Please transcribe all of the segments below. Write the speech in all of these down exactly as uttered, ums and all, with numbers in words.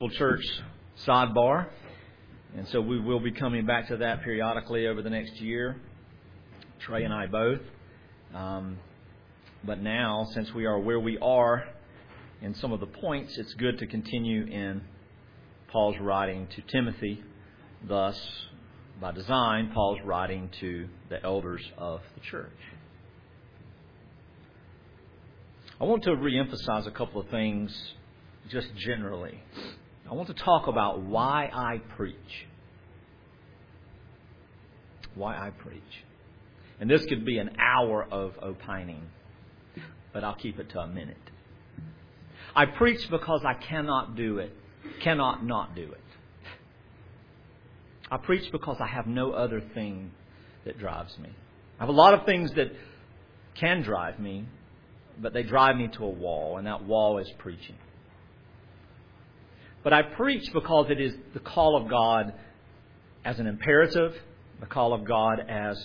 Gospel Church sidebar. And so we will be coming back to that periodically over the next year. Trey and I both. Um, but now, since we are where we are in some of the points, it's good to continue in Paul's writing to Timothy. Thus, by design, Paul's writing to the elders of the church. I want to reemphasize a couple of things just generally. I want to talk about why I preach. Why I preach. And this could be an hour of opining, but I'll keep it to a minute. I preach because I cannot do it, cannot not do it. I preach because I have no other thing that drives me. I have a lot of things that can drive me, but they drive me to a wall, and that wall is preaching. But I preach because it is the call of God as an imperative, the call of God as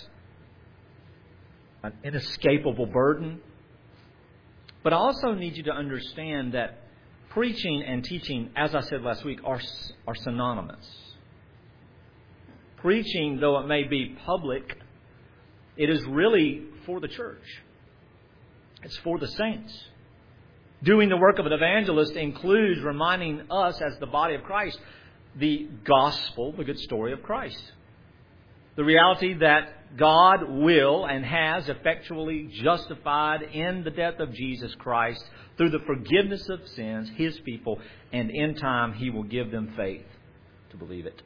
an inescapable burden. But I also need you to understand that preaching and teaching, as I said last week, are, are synonymous. Preaching, though it may be public, it is really for the church. It's for the saints. Doing the work of an evangelist includes reminding us as the body of Christ the gospel, the good story of Christ. The reality that God will and has effectually justified in the death of Jesus Christ through the forgiveness of sins, His people, and in time He will give them faith to believe it.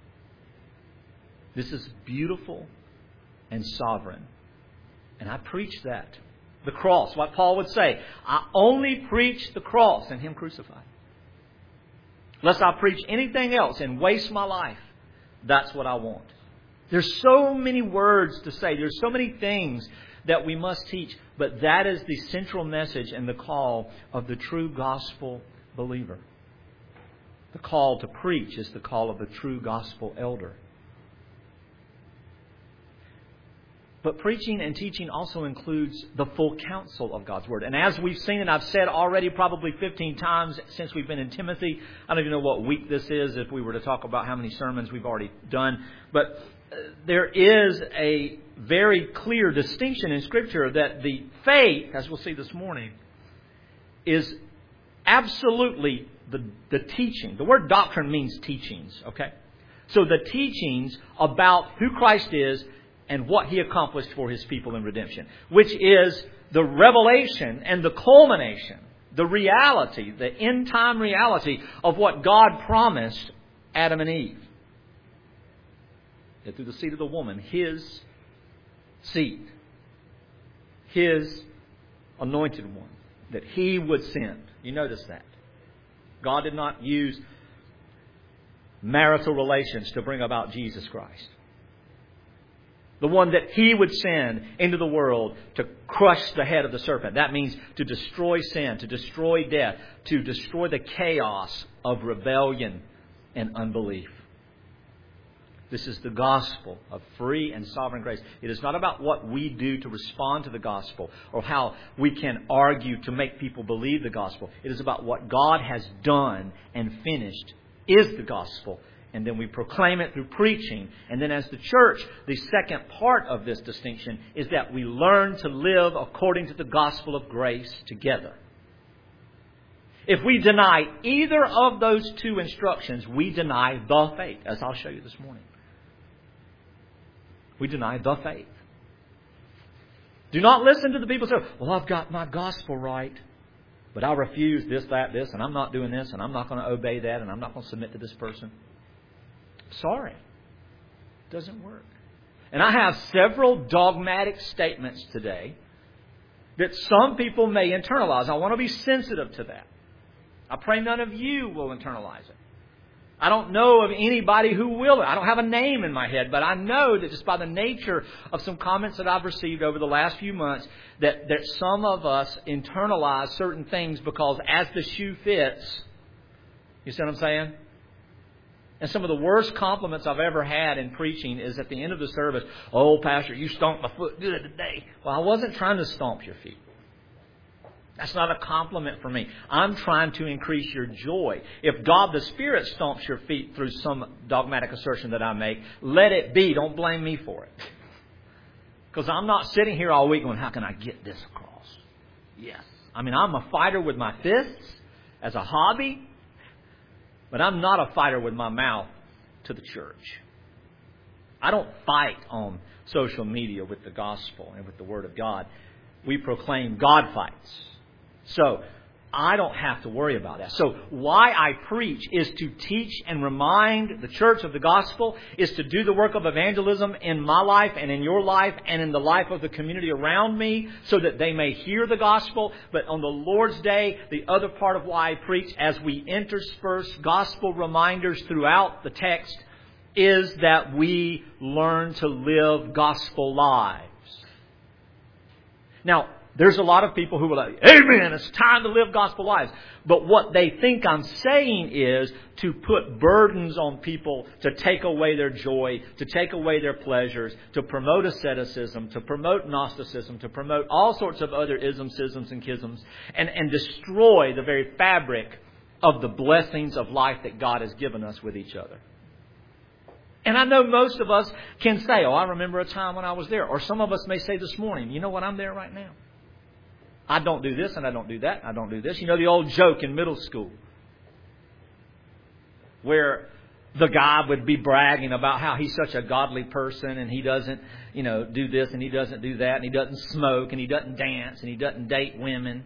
This is beautiful and sovereign. And I preach that. The cross, what Paul would say, I only preach the cross and Him crucified. Lest I preach anything else and waste my life, that's what I want. There's so many words to say. There's so many things that we must teach. But that is the central message and the call of the true gospel believer. The call to preach is the call of the true gospel elder. But preaching and teaching also includes the full counsel of God's Word. And as we've seen, and I've said already probably fifteen times since we've been in Timothy, I don't even know what week this is if we were to talk about how many sermons we've already done. But there is a very clear distinction in Scripture that the faith, as we'll see this morning, is absolutely the, the teaching. The word doctrine means teachings, okay? So the teachings about who Christ is and what He accomplished for His people in redemption, which is the revelation and the culmination, the reality, the end-time reality of what God promised Adam and Eve. That through the seed of the woman, His seed, His anointed one, that He would send. You notice that. God did not use marital relations to bring about Jesus Christ. The one that He would send into the world to crush the head of the serpent. That means to destroy sin, to destroy death, to destroy the chaos of rebellion and unbelief. This is the gospel of free and sovereign grace. It is not about what we do to respond to the gospel or how we can argue to make people believe the gospel. It is about what God has done and finished is the gospel. And then we proclaim it through preaching. And then as the church, the second part of this distinction is that we learn to live according to the gospel of grace together. If we deny either of those two instructions, we deny the faith, as I'll show you this morning. We deny the faith. Do not listen to the people who say, well, I've got my gospel right, but I refuse this, that, this, and I'm not doing this, and I'm not going to obey that, and I'm not going to submit to this person. Sorry. It doesn't work. And I have several dogmatic statements today that some people may internalize. I want to be sensitive to that. I pray none of you will internalize it. I don't know of anybody who will. I don't have a name in my head, but I know that just by the nature of some comments that I've received over the last few months, that, that some of us internalize certain things because as the shoe fits, you see what I'm saying? And some of the worst compliments I've ever had in preaching is at the end of the service, oh, Pastor, you stomped my foot good today. Well, I wasn't trying to stomp your feet. That's not a compliment for me. I'm trying to increase your joy. If God the Spirit stomps your feet through some dogmatic assertion that I make, let it be. Don't blame me for it. Because I'm not sitting here all week going, how can I get this across? Yes. I mean, I'm a fighter with my fists as a hobby, but I'm not a fighter with my mouth to the church. I don't fight on social media with the gospel and with the Word of God. We proclaim God fights. So, I don't have to worry about that. So, why I preach is to teach and remind the church of the gospel, is to do the work of evangelism in my life and in your life and in the life of the community around me so that they may hear the gospel. But on the Lord's Day, the other part of why I preach, as we intersperse gospel reminders throughout the text, is that we learn to live gospel lives. Now, there's a lot of people who are like, amen, it's time to live gospel lives. But what they think I'm saying is to put burdens on people to take away their joy, to take away their pleasures, to promote asceticism, to promote Gnosticism, to promote all sorts of other isms, schisms, and schisms, and, and destroy the very fabric of the blessings of life that God has given us with each other. And I know most of us can say, oh, I remember a time when I was there. Or some of us may say this morning, you know what, I'm there right now. I don't do this and I don't do that. I don't do this. You know the old joke in middle school where the guy would be bragging about how he's such a godly person and he doesn't, you know, do this and he doesn't do that and he doesn't smoke and he doesn't dance and he doesn't date women.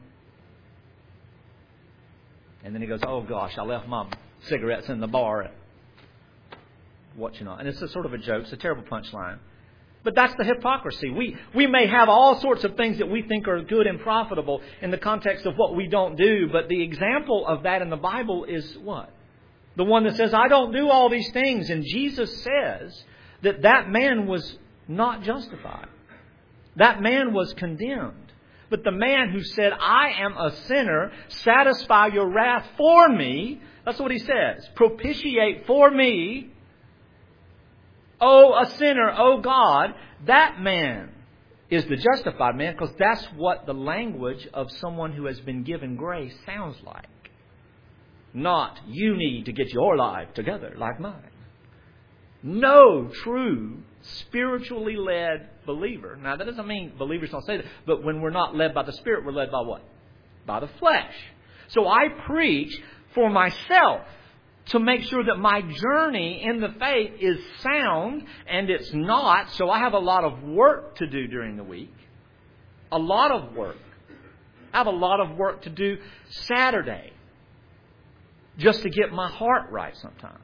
And then he goes, oh gosh, I left my cigarettes in the bar at what you know. And it's a sort of a joke. It's a terrible punchline. But that's the hypocrisy. We we may have all sorts of things that we think are good and profitable in the context of what we don't do. But the example of that in the Bible is what? The one that says, I don't do all these things. And Jesus says that that man was not justified. That man was condemned. But the man who said, I am a sinner, satisfy your wrath for me. That's what he says. Propitiate for me. Oh, a sinner, oh God, that man is the justified man, because that's what the language of someone who has been given grace sounds like. Not, you need to get your life together like mine. No true spiritually led believer. Now, that doesn't mean believers don't say that, but when we're not led by the Spirit, we're led by what? By the flesh. So I preach for myself, to make sure that my journey in the faith is sound, and it's not. So I have a lot of work to do during the week. A lot of work. I have a lot of work to do Saturday. Just to get my heart right sometimes.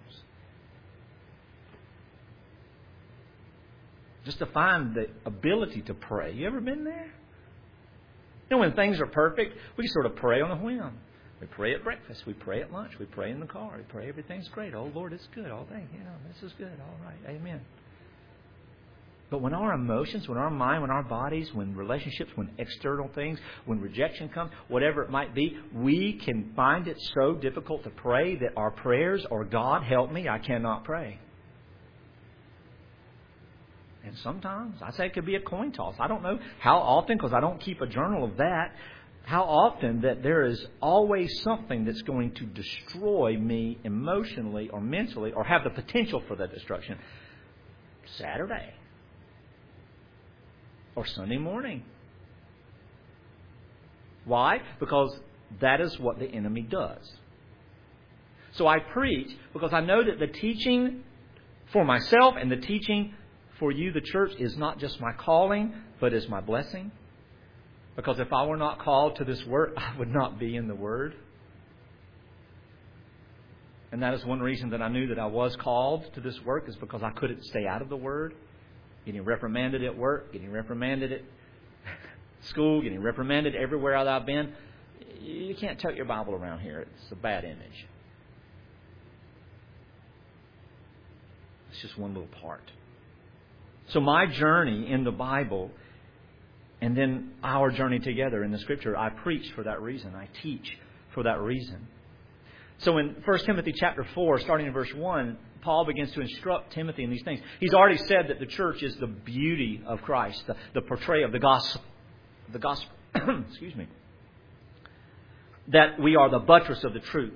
Just to find the ability to pray. You ever been there? You know, when things are perfect, we sort of pray on a whim. We pray at breakfast. We pray at lunch. We pray in the car. We pray everything's great. Oh, Lord, it's good. Oh, thank you. You know, this is good. All right. Amen. But when our emotions, when our mind, when our bodies, when relationships, when external things, when rejection comes, whatever it might be, we can find it so difficult to pray that our prayers are, God, help me, I cannot pray. And sometimes, I say it could be a coin toss. I don't know how often, because I don't keep a journal of that. How often that there is always something that's going to destroy me emotionally or mentally, or have the potential for that destruction. Saturday. Or Sunday morning. Why? Because that is what the enemy does. So I preach because I know that the teaching for myself and the teaching for you, the church, is not just my calling, but is my blessing. Because if I were not called to this work, I would not be in the Word. And that is one reason that I knew that I was called to this work, is because I couldn't stay out of the Word. Getting reprimanded at work, getting reprimanded at school, getting reprimanded everywhere that I've been. You can't tote your Bible around here. It's a bad image. It's just one little part. So my journey in the Bible, and then our journey together in the Scripture, I preach for that reason. I teach for that reason. So in First Timothy chapter four, starting in verse one, Paul begins to instruct Timothy in these things. He's already said that the church is the beauty of Christ, the, the portrayal of the gospel. The gospel. Excuse me. that we are the buttress of the truth.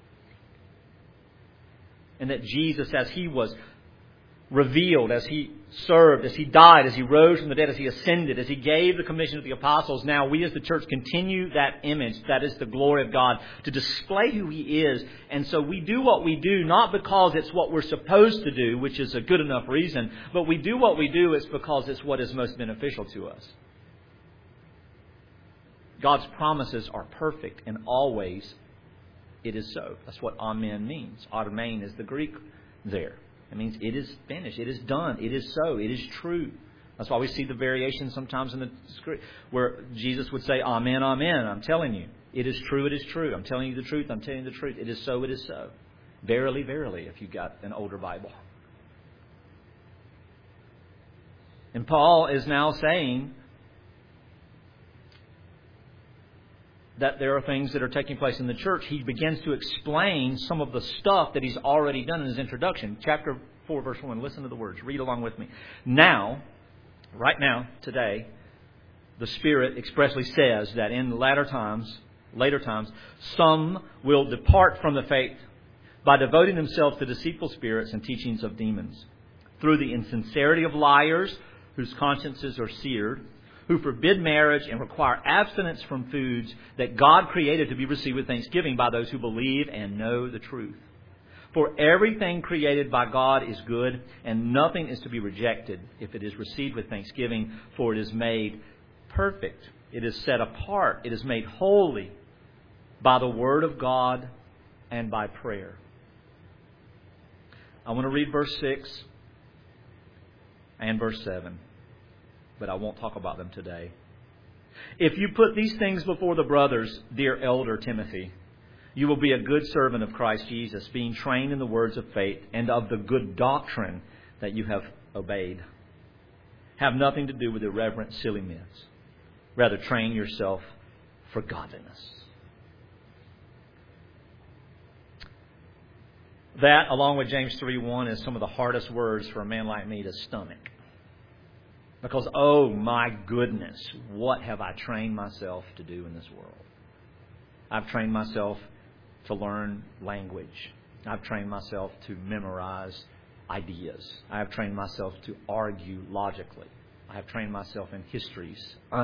And that Jesus, as He was revealed, as He served, as He died, as He rose from the dead, as He ascended, as He gave the commission to the apostles, now we as the church continue that image, that is the glory of God, to display who He is. And so we do what we do not because it's what we're supposed to do, which is a good enough reason, but we do what we do is because it's what is most beneficial to us. God's promises are perfect, and always it is so. That's what amen means. Amen is the Greek there. It means it is finished. It is done. It is so. It is true. That's why we see the variation sometimes in the script where Jesus would say, Amen, Amen. I'm telling you. It is true. It is true. I'm telling you the truth. I'm telling you the truth. It is so. It is so. Verily, verily, if you've got an older Bible. And Paul is now saying that there are things that are taking place in the church. He begins to explain some of the stuff that he's already done in his introduction. Chapter four, verse one. Listen to the words. Read along with me. Now, right now, today, the Spirit expressly says that in latter times, later times, some will depart from the faith by devoting themselves to deceitful spirits and teachings of demons, through the insincerity of liars whose consciences are seared, who forbid marriage and require abstinence from foods that God created to be received with thanksgiving by those who believe and know the truth. For everything created by God is good, and nothing is to be rejected if it is received with thanksgiving, for it is made perfect. It is set apart. It is made holy by the Word of God and by prayer. I want to read verse six and verse seven. But I won't talk about them today. If you put these things before the brothers, dear elder Timothy, you will be a good servant of Christ Jesus, being trained in the words of faith and of the good doctrine that you have obeyed. Have nothing to do with irreverent, silly myths. Rather, train yourself for godliness. That, along with James three one, is some of the hardest words for a man like me to stomach. Because, oh my goodness, what have I trained myself to do in this world? I've trained myself to learn language. I've trained myself to memorize ideas. I have trained myself to argue logically. I have trained myself in histories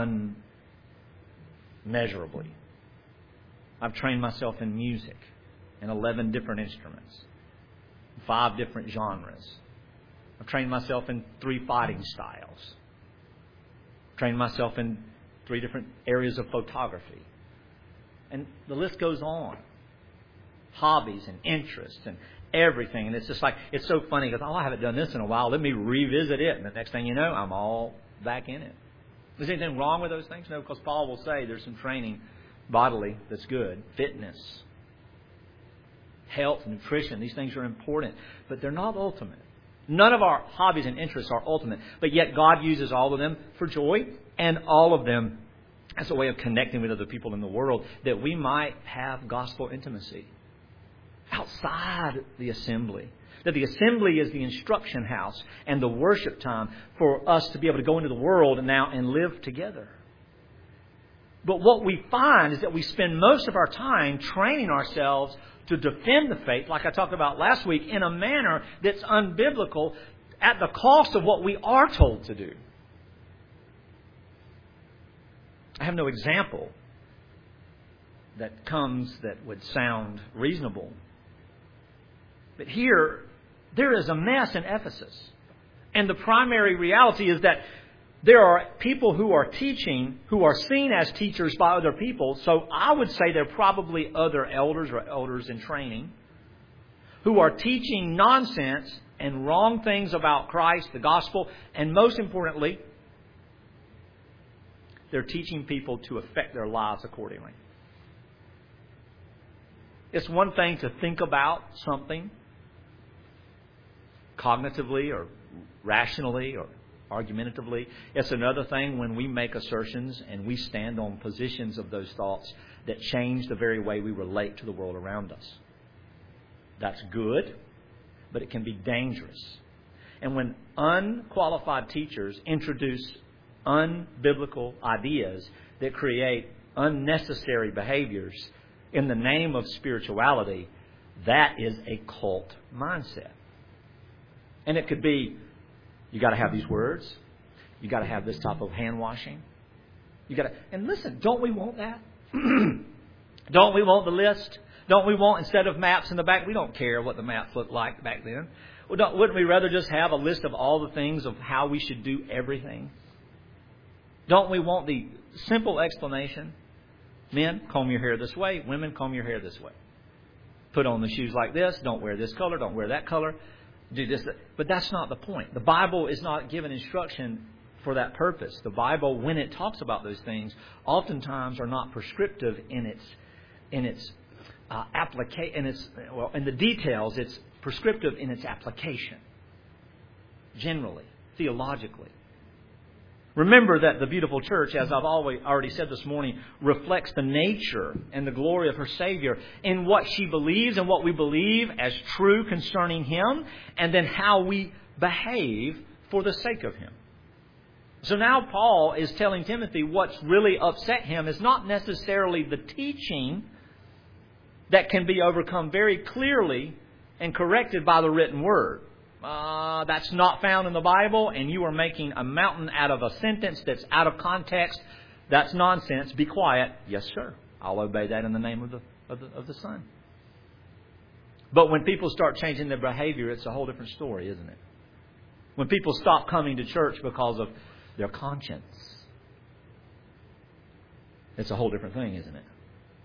unmeasurably. I've trained myself in music in eleven different instruments, five different genres. I've trained myself in three fighting styles. Trained myself in three different areas of photography. And the list goes on. Hobbies and interests and everything. And it's just like, it's so funny because, oh, I haven't done this in a while. Let me revisit it. And the next thing you know, I'm all back in it. Is there anything wrong with those things? No, because Paul will say there's some training bodily that's good. Fitness, health, nutrition. These things are important, but they're not ultimate. None of our hobbies and interests are ultimate, but yet God uses all of them for joy and all of them as a way of connecting with other people in the world, that we might have gospel intimacy outside the assembly. That the assembly is the instruction house and the worship time for us to be able to go into the world now and live together. But what we find is that we spend most of our time training ourselves to defend the faith, like I talked about last week, in a manner that's unbiblical at the cost of what we are told to do. I have no example that comes that would sound reasonable. But here, there is a mess in Ephesus. And the primary reality is that there are people who are teaching, who are seen as teachers by other people. So I would say they're probably other elders or elders in training who are teaching nonsense and wrong things about Christ, the gospel, and most importantly, they're teaching people to affect their lives accordingly. It's one thing to think about something cognitively or rationally or argumentatively. It's another thing when we make assertions and we stand on positions of those thoughts that change the very way we relate to the world around us. That's good, but it can be dangerous. And when unqualified teachers introduce unbiblical ideas that create unnecessary behaviors, in the name of spirituality, that is a cult mindset. And it could be, you got to have these words. You got to have this type of hand washing. You got to, and listen, don't we want that? Don't we want the list? Don't we want, instead of maps in the back, we don't care what the maps looked like back then. Well, don't, wouldn't we rather just have a list of all the things of how we should do everything? Don't we want the simple explanation? Men, comb your hair this way. Women, comb your hair this way. Put on the shoes like this. Don't wear this color. Don't wear that color. Do this. But that's not the point. The Bible is not given instruction for that purpose. The Bible, when it talks about those things, oftentimes are not prescriptive in its in its uh, application. In its well, in the details, it's prescriptive in its application. Generally, theologically. Remember that the beautiful church, as I've always already said this morning, reflects the nature and the glory of her Savior in what she believes and what we believe as true concerning Him, and then how we behave for the sake of Him. So now Paul is telling Timothy what's really upset him is not necessarily the teaching that can be overcome very clearly and corrected by the written word. Uh, that's not found in the Bible, and you are making a mountain out of a sentence that's out of context. That's nonsense. Be quiet. Yes, sir. I'll obey that in the name of the, of the, of the Son. But when people start changing their behavior, it's a whole different story, isn't it? When people stop coming to church because of their conscience, it's a whole different thing, isn't it?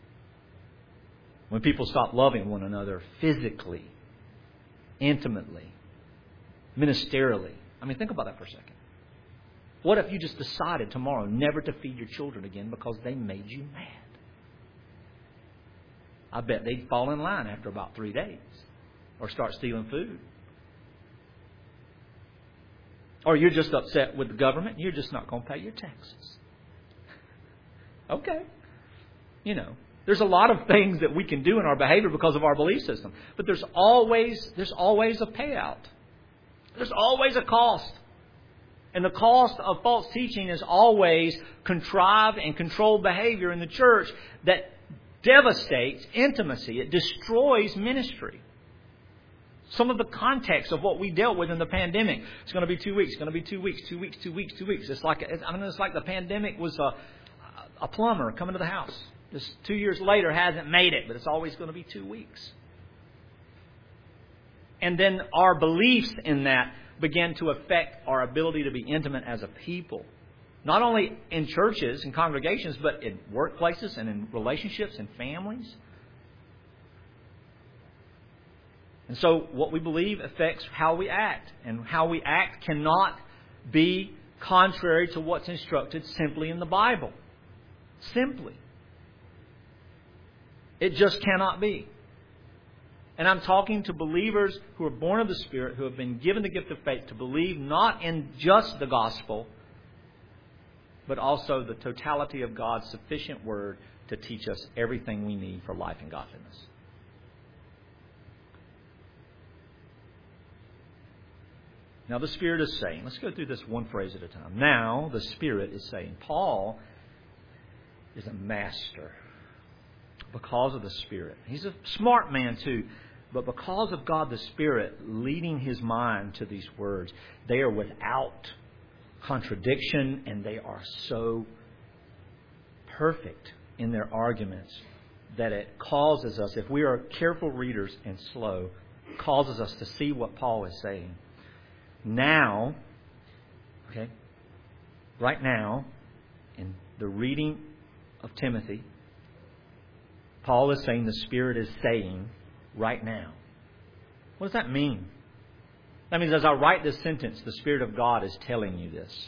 When people stop loving one another physically, intimately, ministerially. I mean, think about that for a second. What if you just decided tomorrow never to feed your children again because they made you mad? I bet they'd fall in line after about three days or start stealing food. Or you're just upset with the government. You're just not going to pay your taxes. Okay. You know, there's a lot of things that we can do in our behavior because of our belief system. But there's always, there's always a payout. There's always a cost. And the cost of false teaching is always contrived and controlled behavior in the church that devastates intimacy. It destroys ministry. Some of the context of what we dealt with in the pandemic. It's going to be two weeks. It's going to be two weeks. Two weeks. Two weeks. Two weeks. It's like I mean, it's like the pandemic was a, a plumber coming to the house. Just two years later hasn't made it, but it's always going to be two weeks. And then our beliefs in that began to affect our ability to be intimate as a people. Not only in churches and congregations, but in workplaces and in relationships and families. And so what we believe affects how we act. And how we act cannot be contrary to what's instructed simply in the Bible. Simply. It just cannot be. And I'm talking to believers who are born of the Spirit, who have been given the gift of faith to believe not in just the gospel, but also the totality of God's sufficient word to teach us everything we need for life and godliness. Now the Spirit is saying, let's go through this one phrase at a time. Now the Spirit is saying, Paul is a master because of the Spirit. He's a smart man too. But because of God the Spirit leading his mind to these words, they are without contradiction and they are so perfect in their arguments that it causes us, if we are careful readers and slow, causes us to see what Paul is saying. Now, okay, right now, in the reading of Timothy, Paul is saying the Spirit is saying right now. What does that mean? That means as I write this sentence, the Spirit of God is telling you this.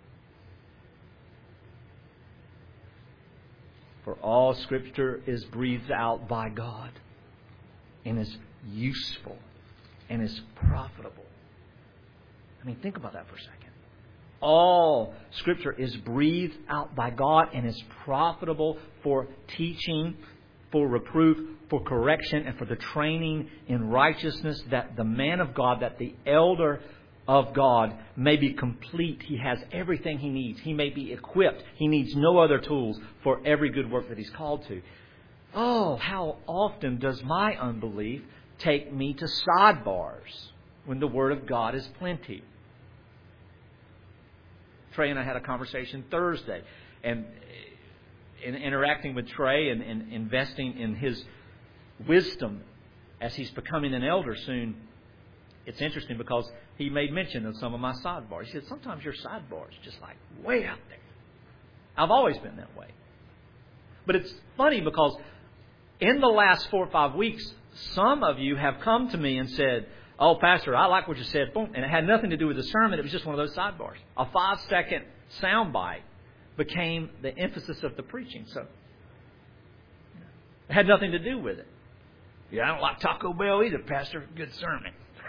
For all Scripture is breathed out by God and is useful and is profitable. I mean, think about that for a second. All Scripture is breathed out by God and is profitable for teaching, for reproof, for correction, and for the training in righteousness, that the man of God, that the elder of God may be complete. He has everything he needs. He may be equipped. He needs no other tools for every good work that he's called to. Oh, how often does my unbelief take me to sidebars when the Word of God is plenty? Trey and I had a conversation Thursday, and in interacting with Trey and, and investing in his wisdom as he's becoming an elder soon, it's interesting because he made mention of some of my sidebars. He said, sometimes your sidebars just like way out there. I've always been that way. But it's funny because in the last four or five weeks, some of you have come to me and said, oh, Pastor, I like what you said. Boom. And it had nothing to do with the sermon. It was just one of those sidebars. A five-second soundbite became the emphasis of the preaching. So it had nothing to do with it. Yeah, I don't like Taco Bell either, Pastor. Good sermon.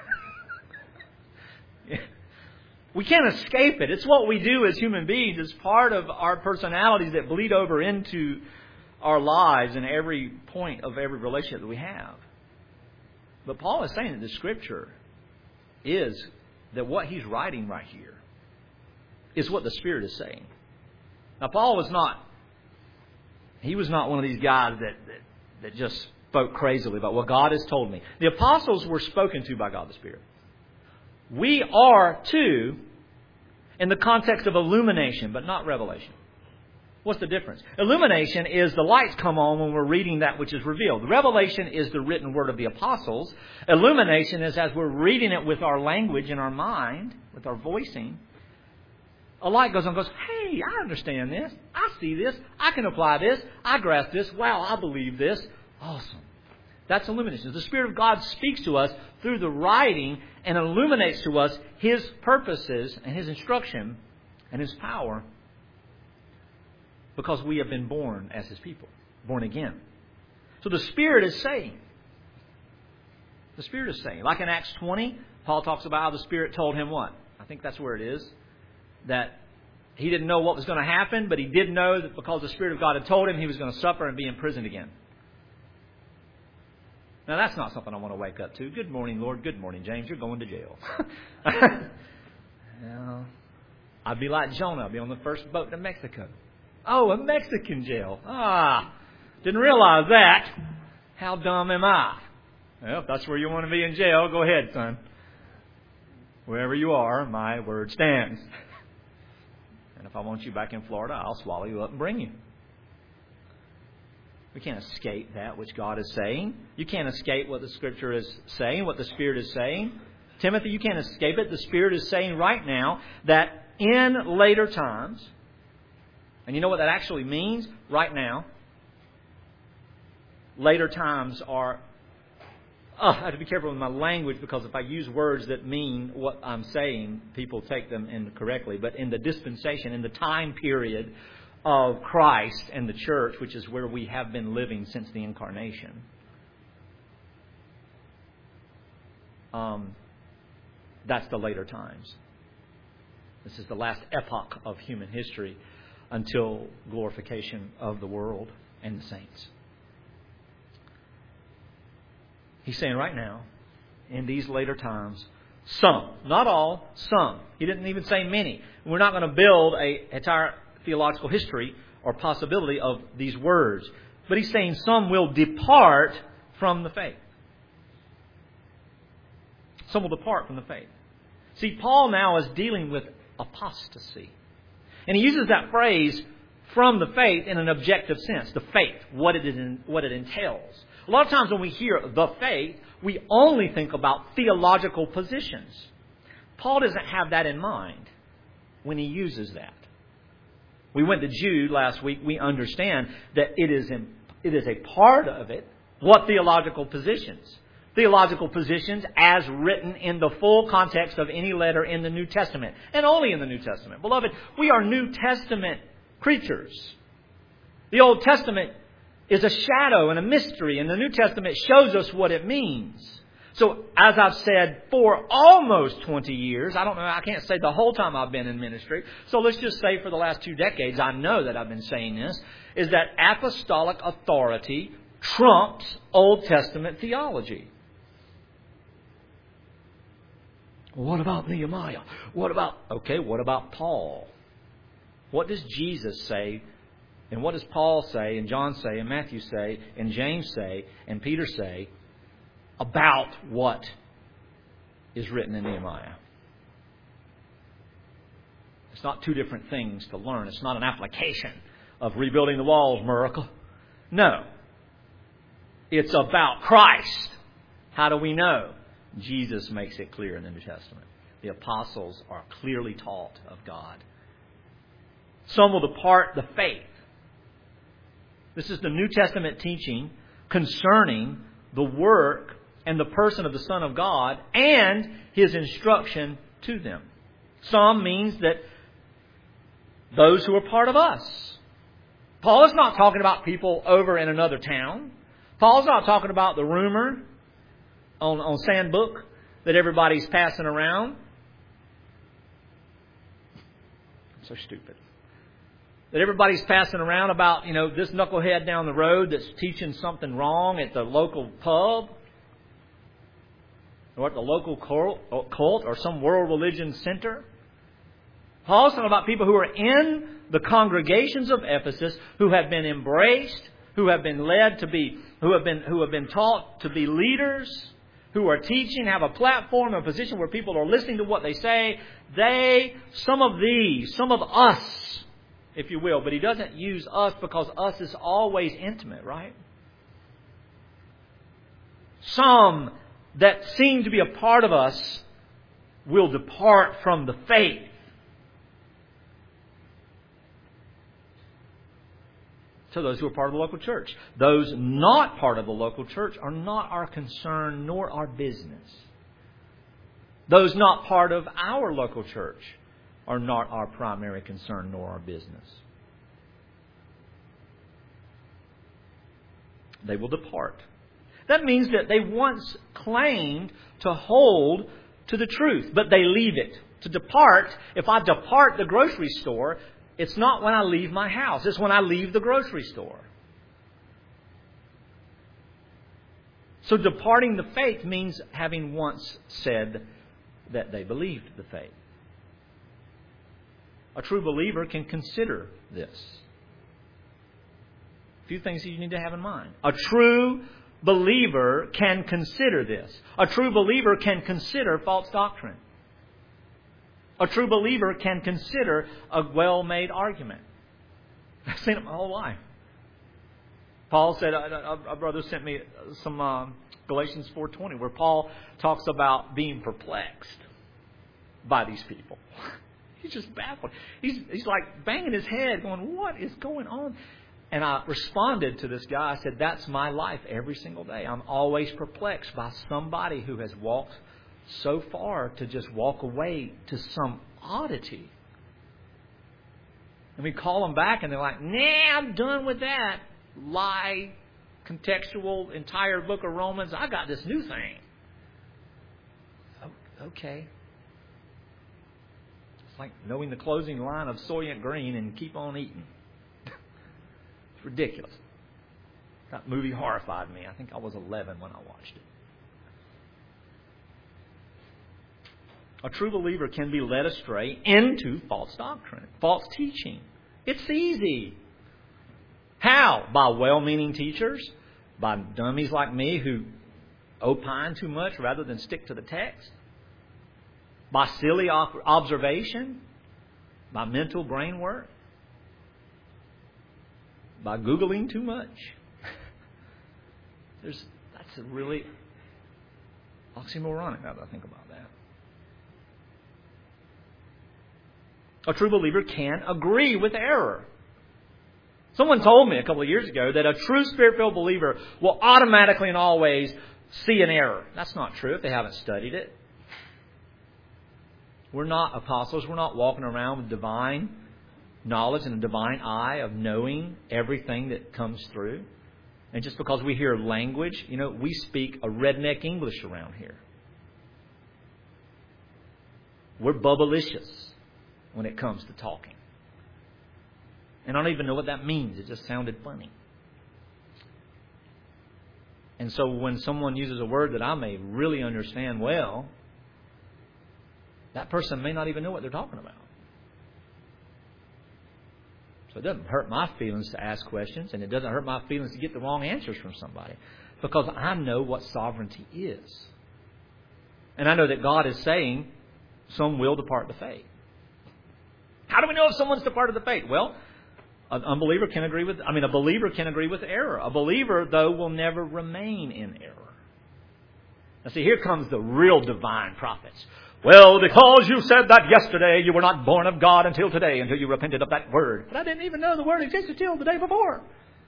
We can't escape it. It's what we do as human beings. It's part of our personalities that bleed over into our lives in every point of every relationship that we have. But Paul is saying that the Scripture is that what he's writing right here is what the Spirit is saying. Now, Paul was not, he was not one of these guys that, that, that just spoke crazily about what God has told me. The apostles were spoken to by God the Spirit. We are too in the context of illumination, but not revelation. What's the difference? Illumination is the lights come on when we're reading that which is revealed. Revelation is the written word of the apostles. Illumination is as we're reading it with our language in our mind, with our voicing. A light goes on and goes, hey, I understand this. I see this. I can apply this. I grasp this. Wow, I believe this. Awesome. That's illumination. The Spirit of God speaks to us through the writing and illuminates to us His purposes and His instruction and His power because we have been born as His people, born again. So the Spirit is saying, the Spirit is saying, like in Acts twenty, Paul talks about how the Spirit told him what? I think that's where it is. That he didn't know what was going to happen, but he did know that because the Spirit of God had told him he was going to suffer and be imprisoned again. Now, that's not something I want to wake up to. Good morning, Lord. Good morning, James. You're going to jail. Well, I'd be like Jonah. I'd be on the first boat to Mexico. Oh, a Mexican jail. Ah, didn't realize that. How dumb am I? Well, if that's where you want to be in jail, go ahead, son. Wherever you are, my word stands. And if I want you back in Florida, I'll swallow you up and bring you. We can't escape that which God is saying. You can't escape what the Scripture is saying, what the Spirit is saying. Timothy, you can't escape it. The Spirit is saying right now that in later times, and you know what that actually means? Right now, later times are... Oh, I have to be careful with my language because if I use words that mean what I'm saying, people take them incorrectly. But in the dispensation, in the time period of Christ and the church, which is where we have been living since the incarnation, um, that's the later times. This is the last epoch of human history until glorification of the world and the saints. He's saying right now, in these later times, some, not all, some. He didn't even say many. We're not going to build a entire theological history or possibility of these words. But he's saying some will depart from the faith. Some will depart from the faith. See, Paul now is dealing with apostasy. And he uses that phrase, from the faith, in an objective sense. The faith, what it, is in, what it entails. A lot of times when we hear the faith, we only think about theological positions. Paul doesn't have that in mind when he uses that. We went to Jude last week. We understand that it is, in, it is a part of it. What theological positions? Theological positions as written in the full context of any letter in the New Testament. And only in the New Testament. Beloved, we are New Testament creatures. The Old Testament is a shadow and a mystery, and the New Testament shows us what it means. So, as I've said for almost twenty years, I don't know, I can't say the whole time I've been in ministry, so let's just say for the last two decades, I know that I've been saying this, is that apostolic authority trumps Old Testament theology. What about Nehemiah? What about, okay, what about Paul? What does Jesus say And what does Paul say, and John say, and Matthew say, and James say, and Peter say about what is written in Nehemiah? It's not two different things to learn. It's not an application of rebuilding the walls miracle. No. It's about Christ. How do we know? Jesus makes it clear in the New Testament. The apostles are clearly taught of God. Some will depart the faith. This is the New Testament teaching concerning the work and the person of the Son of God and His instruction to them. Some means that those who are part of us. Paul is not talking about people over in another town. Paul's not talking about the rumor on, on Sandbook that everybody's passing around. So stupid. That everybody's passing around about, you know, this knucklehead down the road that's teaching something wrong at the local pub or at the local cult or some world religion center. Paul's talking about people who are in the congregations of Ephesus, who have been embraced, who have been led to be, who have been, who have been taught to be leaders, who are teaching, have a platform, a position where people are listening to what they say. They, some of these, some of us, if you will, but he doesn't use us because us is always intimate, right? Some that seem to be a part of us will depart from the faith. So those who are part of the local church. Those not part of the local church are not our concern nor our business. Those not part of our local church are not our primary concern nor our business. They will depart. That means that they once claimed to hold to the truth, but they leave it. To depart, if I depart the grocery store, it's not when I leave my house. It's when I leave the grocery store. So departing the faith means having once said that they believed the faith. A true believer can consider this. A few things that you need to have in mind. A true believer can consider this. A true believer can consider false doctrine. A true believer can consider a well-made argument. I've seen it my whole life. Paul said, a, a brother sent me some uh, Galatians four twenty where Paul talks about being perplexed by these people. He's just baffled. He's, he's like banging his head going, what is going on? And I responded to this guy. I said, that's my life every single day. I'm always perplexed by somebody who has walked so far to just walk away to some oddity. And we call them back and they're like, nah, I'm done with that. Lie, contextual, entire book of Romans. I got this new thing. Okay. It's like knowing the closing line of Soylent Green and keep on eating. It's ridiculous. That movie horrified me. I think I was eleven when I watched it. A true believer can be led astray into false doctrine, false teaching. It's easy. How? By well-meaning teachers, by dummies like me who opine too much rather than stick to the text, by silly observation, by mental brain work, by Googling too much. There's that's a really oxymoronic now that I think about that. A true believer can agree with error. Someone told me a couple of years ago that a true Spirit-filled believer will automatically and always see an error. That's not true if they haven't studied it. We're not apostles. We're not walking around with divine knowledge and a divine eye of knowing everything that comes through. And just because we hear language, you know, we speak a redneck English around here. We're bubblicious when it comes to talking. And I don't even know what that means. It just sounded funny. And so when someone uses a word that I may really understand well, that person may not even know what they're talking about. So it doesn't hurt my feelings to ask questions, and it doesn't hurt my feelings to get the wrong answers from somebody, because I know what sovereignty is. And I know that God is saying some will depart the faith. How do we know if someone's departed the faith? Well, an unbeliever can agree with, I mean, a believer can agree with error. A believer, though, will never remain in error. Now see, here comes the real divine prophets. Well, because you said that yesterday, you were not born of God until today, until you repented of that word. But I didn't even know the word existed till the day before.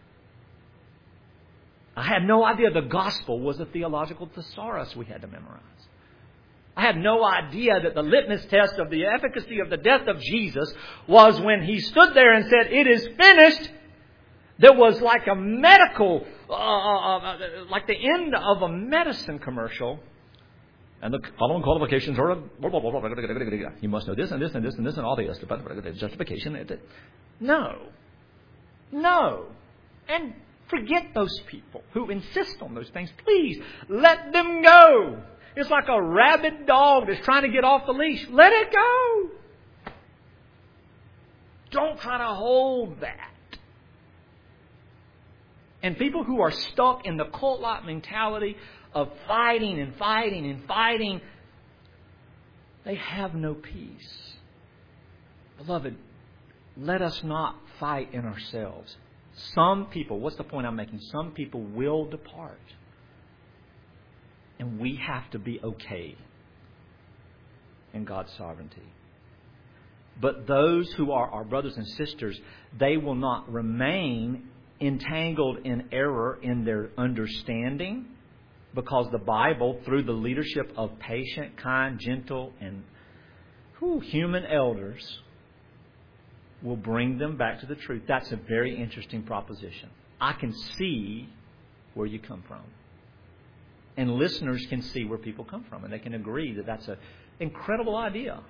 I had no idea the gospel was a theological thesaurus we had to memorize. I had no idea that the litmus test of the efficacy of the death of Jesus was when He stood there and said, "It is finished." There was like a medical, uh, uh, like the end of a medicine commercial. And the following qualifications are, you must know this and this and this and this and all the justification. No. No. And forget those people who insist on those things. Please, let them go. It's like a rabid dog that's trying to get off the leash. Let it go. Don't try to hold that. And people who are stuck in the cult-like mentality of fighting and fighting and fighting, they have no peace. Beloved, let us not fight in ourselves. Some people, what's the point I'm making? Some people will depart. And we have to be okay in God's sovereignty. But those who are our brothers and sisters, they will not remain entangled in error in their understanding, because the Bible, through the leadership of patient, kind, gentle, and whew, human elders, will bring them back to the truth. That's a very interesting proposition. I can see where you come from. And listeners can see where people come from, and they can agree that that's an incredible idea.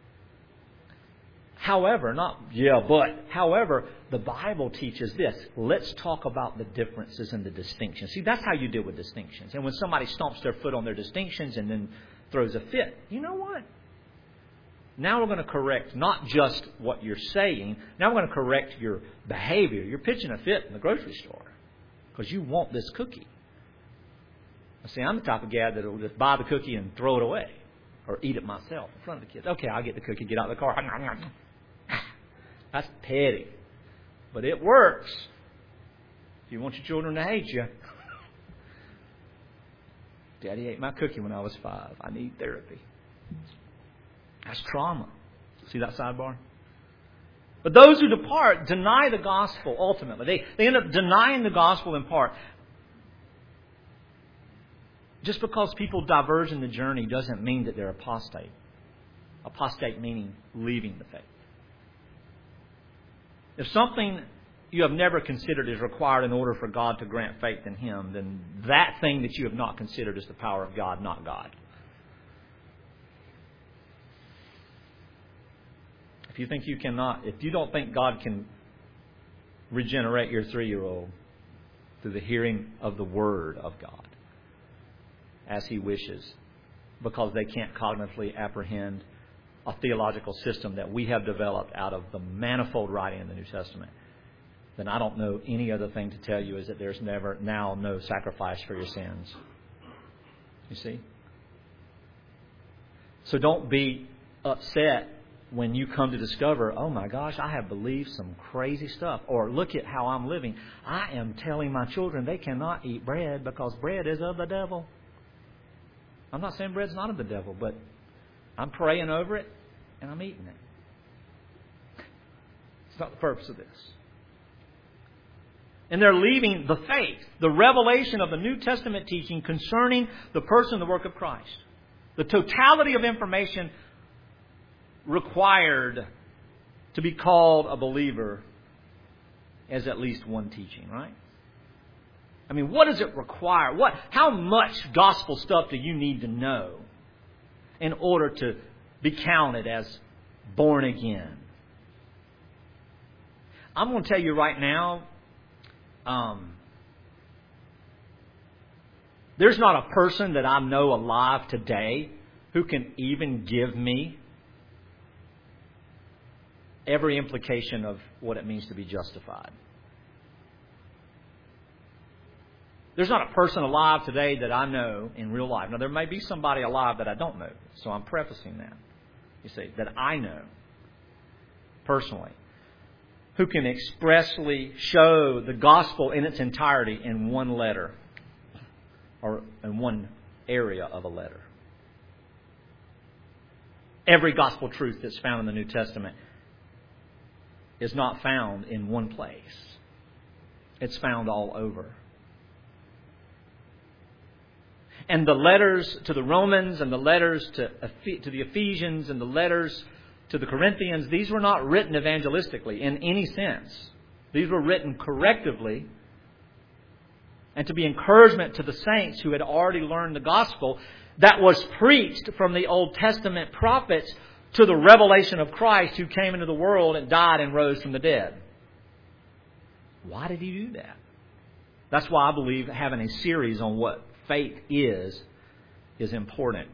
However, not, yeah, but, however, the Bible teaches this. Let's talk about the differences and the distinctions. See, that's how you deal with distinctions. And when somebody stomps their foot on their distinctions and then throws a fit, you know what? Now we're going to correct not just what you're saying. Now we're going to correct your behavior. You're pitching a fit in the grocery store because you want this cookie. See, I'm the type of guy that will just buy the cookie and throw it away or eat it myself in front of the kids. Okay, I'll get the cookie, get out of the car. That's petty. But it works. If you want your children to hate you. Daddy ate my cookie when I was five. I need therapy. That's trauma. See that sidebar? But those who depart deny the gospel ultimately. They, they end up denying the gospel in part. Just because people diverge in the journey doesn't mean that they're apostate. Apostate meaning leaving the faith. If something you have never considered is required in order for God to grant faith in Him, then that thing that you have not considered is the power of God, not God. If you think you cannot, if you don't think God can regenerate your three-year-old through the hearing of the Word of God as He wishes, because they can't cognitively apprehend a theological system that we have developed out of the manifold writing in the New Testament, then I don't know any other thing to tell you is that there's never now no sacrifice for your sins. You see? So don't be upset when you come to discover, oh my gosh, I have believed some crazy stuff. Or look at how I'm living. I am telling my children they cannot eat bread because bread is of the devil. I'm not saying bread's not of the devil, but I'm praying over it and I'm eating it. It's not the purpose of this. And they're leaving the faith, the revelation of the New Testament teaching concerning the person and the work of Christ. The totality of information required to be called a believer as at least one teaching, right? I mean, what does it require? What, how much gospel stuff do you need to know in order to be counted as born again? I'm going to tell you right now, um, there's not a person that I know alive today who can even give me every implication of what it means to be justified. There's not a person alive today that I know in real life. Now, there may be somebody alive that I don't know, so I'm prefacing that. You see, that I know personally, who can expressly show the gospel in its entirety in one letter or in one area of a letter. Every gospel truth that's found in the New Testament is not found in one place. It's found all over. And the letters to the Romans and the letters to, to the Ephesians and the letters to the Corinthians, these were not written evangelistically in any sense. These were written correctively and to be encouragement to the saints who had already learned the gospel that was preached from the Old Testament prophets to the revelation of Christ who came into the world and died and rose from the dead. Why did He do that? That's why I believe having a series on what faith is, is important.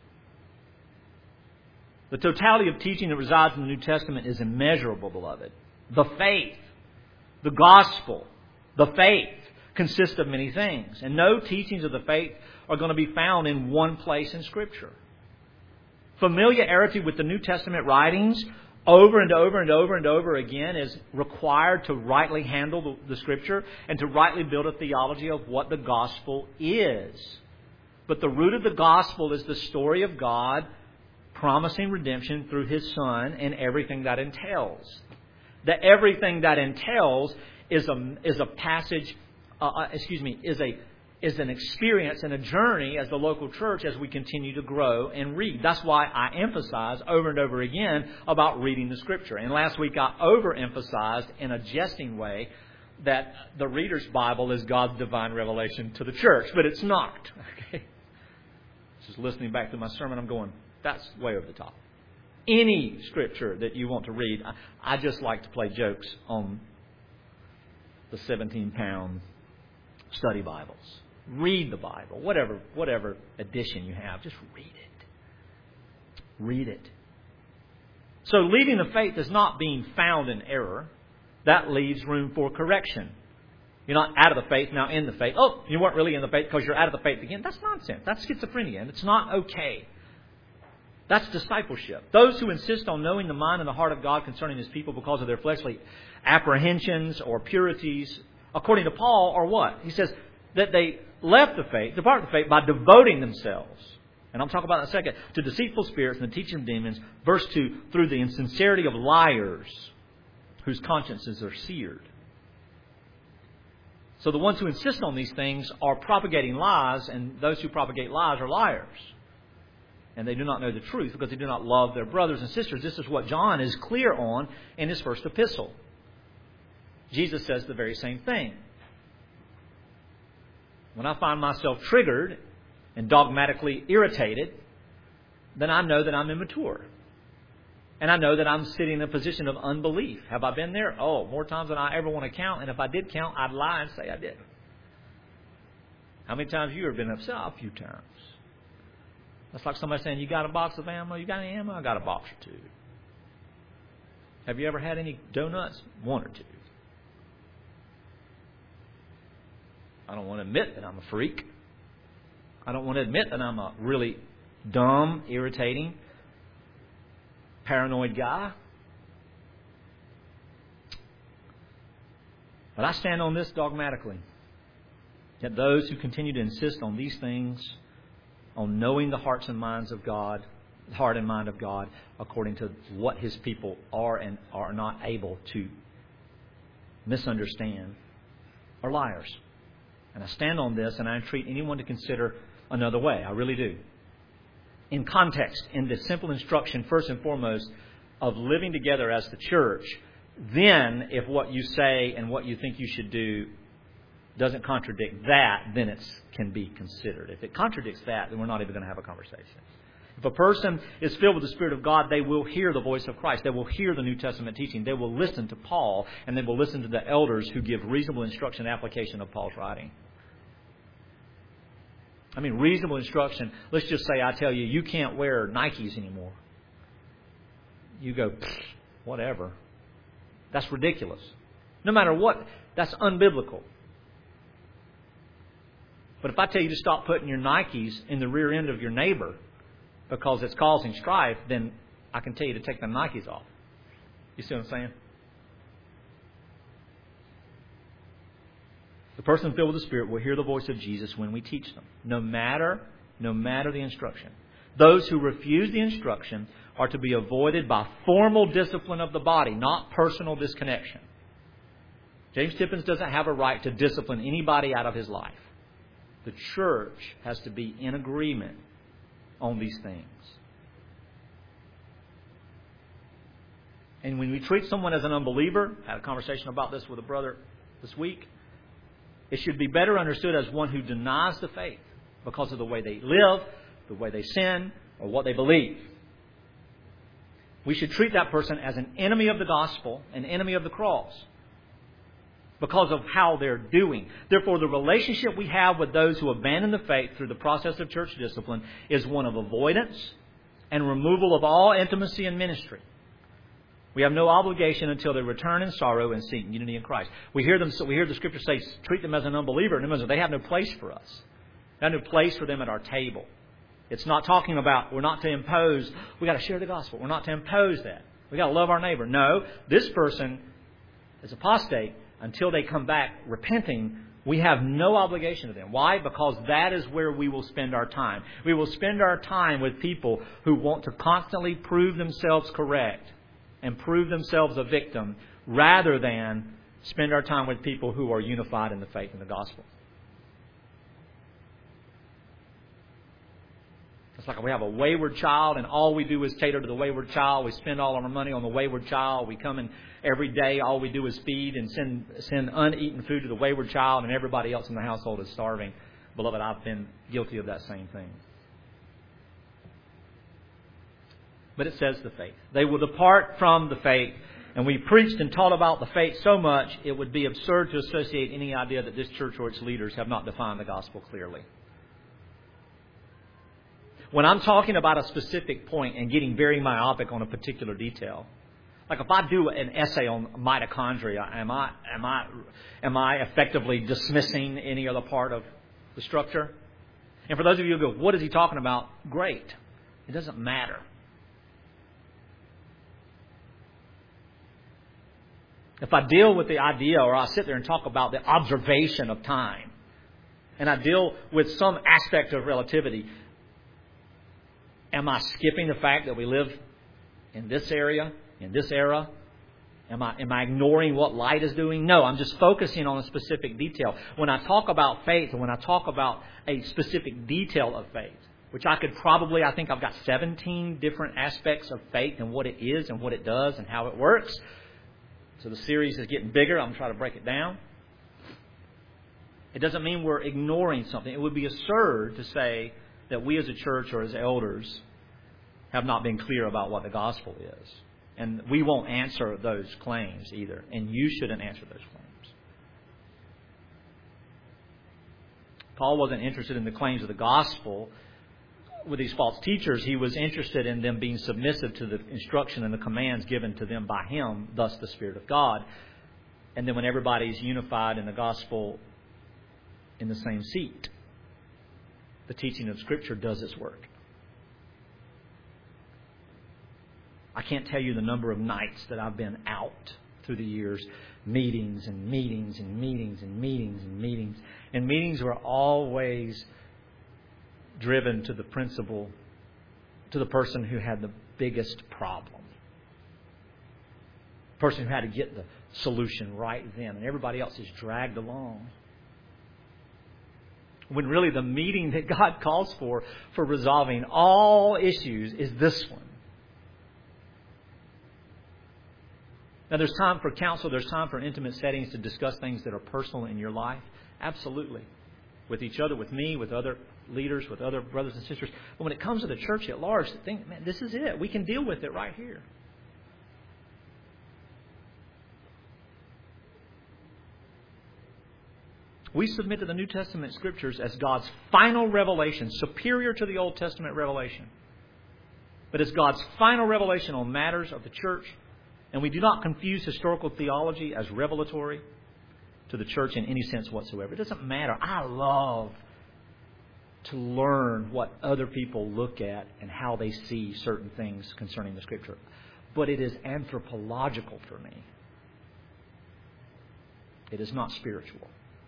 The totality of teaching that resides in the New Testament is immeasurable, beloved. The faith, the gospel, the faith consists of many things. And no teachings of the faith are going to be found in one place in Scripture. Familiarity with the New Testament writings over and over and over and over again is required to rightly handle the, the Scripture and to rightly build a theology of what the gospel is. But the root of the gospel is the story of God promising redemption through His Son and everything that entails. The everything that entails is a is a passage. Uh, excuse me, is a is an experience and a journey as the local church as we continue to grow and read. That's why I emphasize over and over again about reading the Scripture. And last week I overemphasized in a jesting way that the Reader's Bible is God's divine revelation to the church, but it's not. Okay, just listening back to my sermon, I'm going, that's way over the top. Any Scripture that you want to read, I, I just like to play jokes on the seventeen pound study Bibles. Read the Bible, whatever whatever edition you have, just read it. Read it. So leading the faith is not being found in error. That leaves room for correction. You're not out of the faith, now in the faith. Oh, you weren't really in the faith because you're out of the faith again. That's nonsense. That's schizophrenia, and it's not okay. That's discipleship. Those who insist on knowing the mind and the heart of God concerning His people because of their fleshly apprehensions or purities, according to Paul, are what? He says that they left the faith, departed the faith by devoting themselves. And I'll talk about that in a second. To deceitful spirits and the teaching of demons. Verse two, through the insincerity of liars whose consciences are seared. So the ones who insist on these things are propagating lies, and those who propagate lies are liars. And they do not know the truth because they do not love their brothers and sisters. This is what John is clear on in his first epistle. Jesus says the very same thing. When I find myself triggered and dogmatically irritated, then I know that I'm immature. And I know that I'm sitting in a position of unbelief. Have I been there? Oh, more times than I ever want to count. And if I did count, I'd lie and say I did. How many times have you ever been upset? A few times. That's like somebody saying, you got a box of ammo? You got any ammo? I got a box or two. Have you ever had any donuts? One or two. I don't want to admit that I'm a freak. I don't want to admit that I'm a really dumb, irritating, paranoid guy. But I stand on this dogmatically. That those who continue to insist on these things, on knowing the hearts and minds of God, the heart and mind of God, according to what His people are and are not able to misunderstand, are liars. And I stand on this, and I entreat anyone to consider another way. I really do. In context, in the simple instruction, first and foremost, of living together as the church, then if what you say and what you think you should do doesn't contradict that, then it can be considered. If it contradicts that, then we're not even going to have a conversation. If a person is filled with the Spirit of God, they will hear the voice of Christ. They will hear the New Testament teaching. They will listen to Paul, and they will listen to the elders who give reasonable instruction and application of Paul's writing. I mean, reasonable instruction. Let's just say I tell you, you can't wear Nikes anymore. You go, whatever. That's ridiculous. No matter what, that's unbiblical. But if I tell you to stop putting your Nikes in the rear end of your neighbor because it's causing strife, then I can tell you to take the Nikes off. You see what I'm saying? The person filled with the Spirit will hear the voice of Jesus when we teach them, no matter, no matter the instruction. Those who refuse the instruction are to be avoided by formal discipline of the body, not personal disconnection. James Tippins doesn't have a right to discipline anybody out of his life. The church has to be in agreement on these things. And when we treat someone as an unbeliever, I had a conversation about this with a brother this week, it should be better understood as one who denies the faith because of the way they live, the way they sin, or what they believe. We should treat that person as an enemy of the gospel, an enemy of the cross, because of how they're doing. Therefore, the relationship we have with those who abandon the faith through the process of church discipline is one of avoidance and removal of all intimacy and ministry. We have no obligation until they return in sorrow and seek unity in Christ. We hear them. We hear the Scripture say, treat them as an unbeliever. And they have no place for us. They have no place for them at our table. It's not talking about, we're not to impose, we've got to share the gospel. We're not to impose that. We've got to love our neighbor. No, this person is apostate until they come back repenting. We have no obligation to them. Why? Because that is where we will spend our time. We will spend our time with people who want to constantly prove themselves correct and prove themselves a victim, rather than spend our time with people who are unified in the faith and the gospel. It's like we have a wayward child and all we do is cater to the wayward child. We spend all of our money on the wayward child. We come in every day, all we do is feed and send, send uneaten food to the wayward child, and everybody else in the household is starving. Beloved, I've been guilty of that same thing. But it says the faith. They will depart from the faith. And we preached and taught about the faith so much, it would be absurd to associate any idea that this church or its leaders have not defined the gospel clearly. When I'm talking about a specific point and getting very myopic on a particular detail, like if I do an essay on mitochondria, am I am I am I effectively dismissing any other part of the structure? And for those of you who go, what is he talking about? Great. It doesn't matter. If I deal with the idea, or I sit there and talk about the observation of time, and I deal with some aspect of relativity, am I skipping the fact that we live in this area, in this era? Am I, am I ignoring what light is doing? No, I'm just focusing on a specific detail. When I talk about faith, and when I talk about a specific detail of faith, which I could probably, I think I've got seventeen different aspects of faith and what it is and what it does and how it works. So the series is getting bigger. I'm going to try to break it down. It doesn't mean we're ignoring something. It would be absurd to say that we as a church or as elders have not been clear about what the gospel is. And we won't answer those claims either. And you shouldn't answer those claims. Paul wasn't interested in the claims of the gospel with these false teachers. He was interested in them being submissive to the instruction and the commands given to them by Him, thus the Spirit of God. And then when everybody's unified in the gospel in the same seat, the teaching of Scripture does its work. I can't tell you the number of nights that I've been out through the years, meetings and meetings and meetings and meetings and meetings. And meetings were always driven to the principle, to the person who had the biggest problem. The person who had to get the solution right then. And everybody else is dragged along. When really the meeting that God calls for, for resolving all issues, is this one. Now, there's time for counsel. There's time for intimate settings to discuss things that are personal in your life. Absolutely. With each other, with me, with other leaders, with other brothers and sisters. But when it comes to the church at large, think, man, this is it. We can deal with it right here. We submit to the New Testament Scriptures as God's final revelation, superior to the Old Testament revelation. But as God's final revelation on matters of the church And we do not confuse historical theology as revelatory to the church in any sense whatsoever. It doesn't matter. I love to learn what other people look at and how they see certain things concerning the Scripture. But it is anthropological for me. It is not spiritual.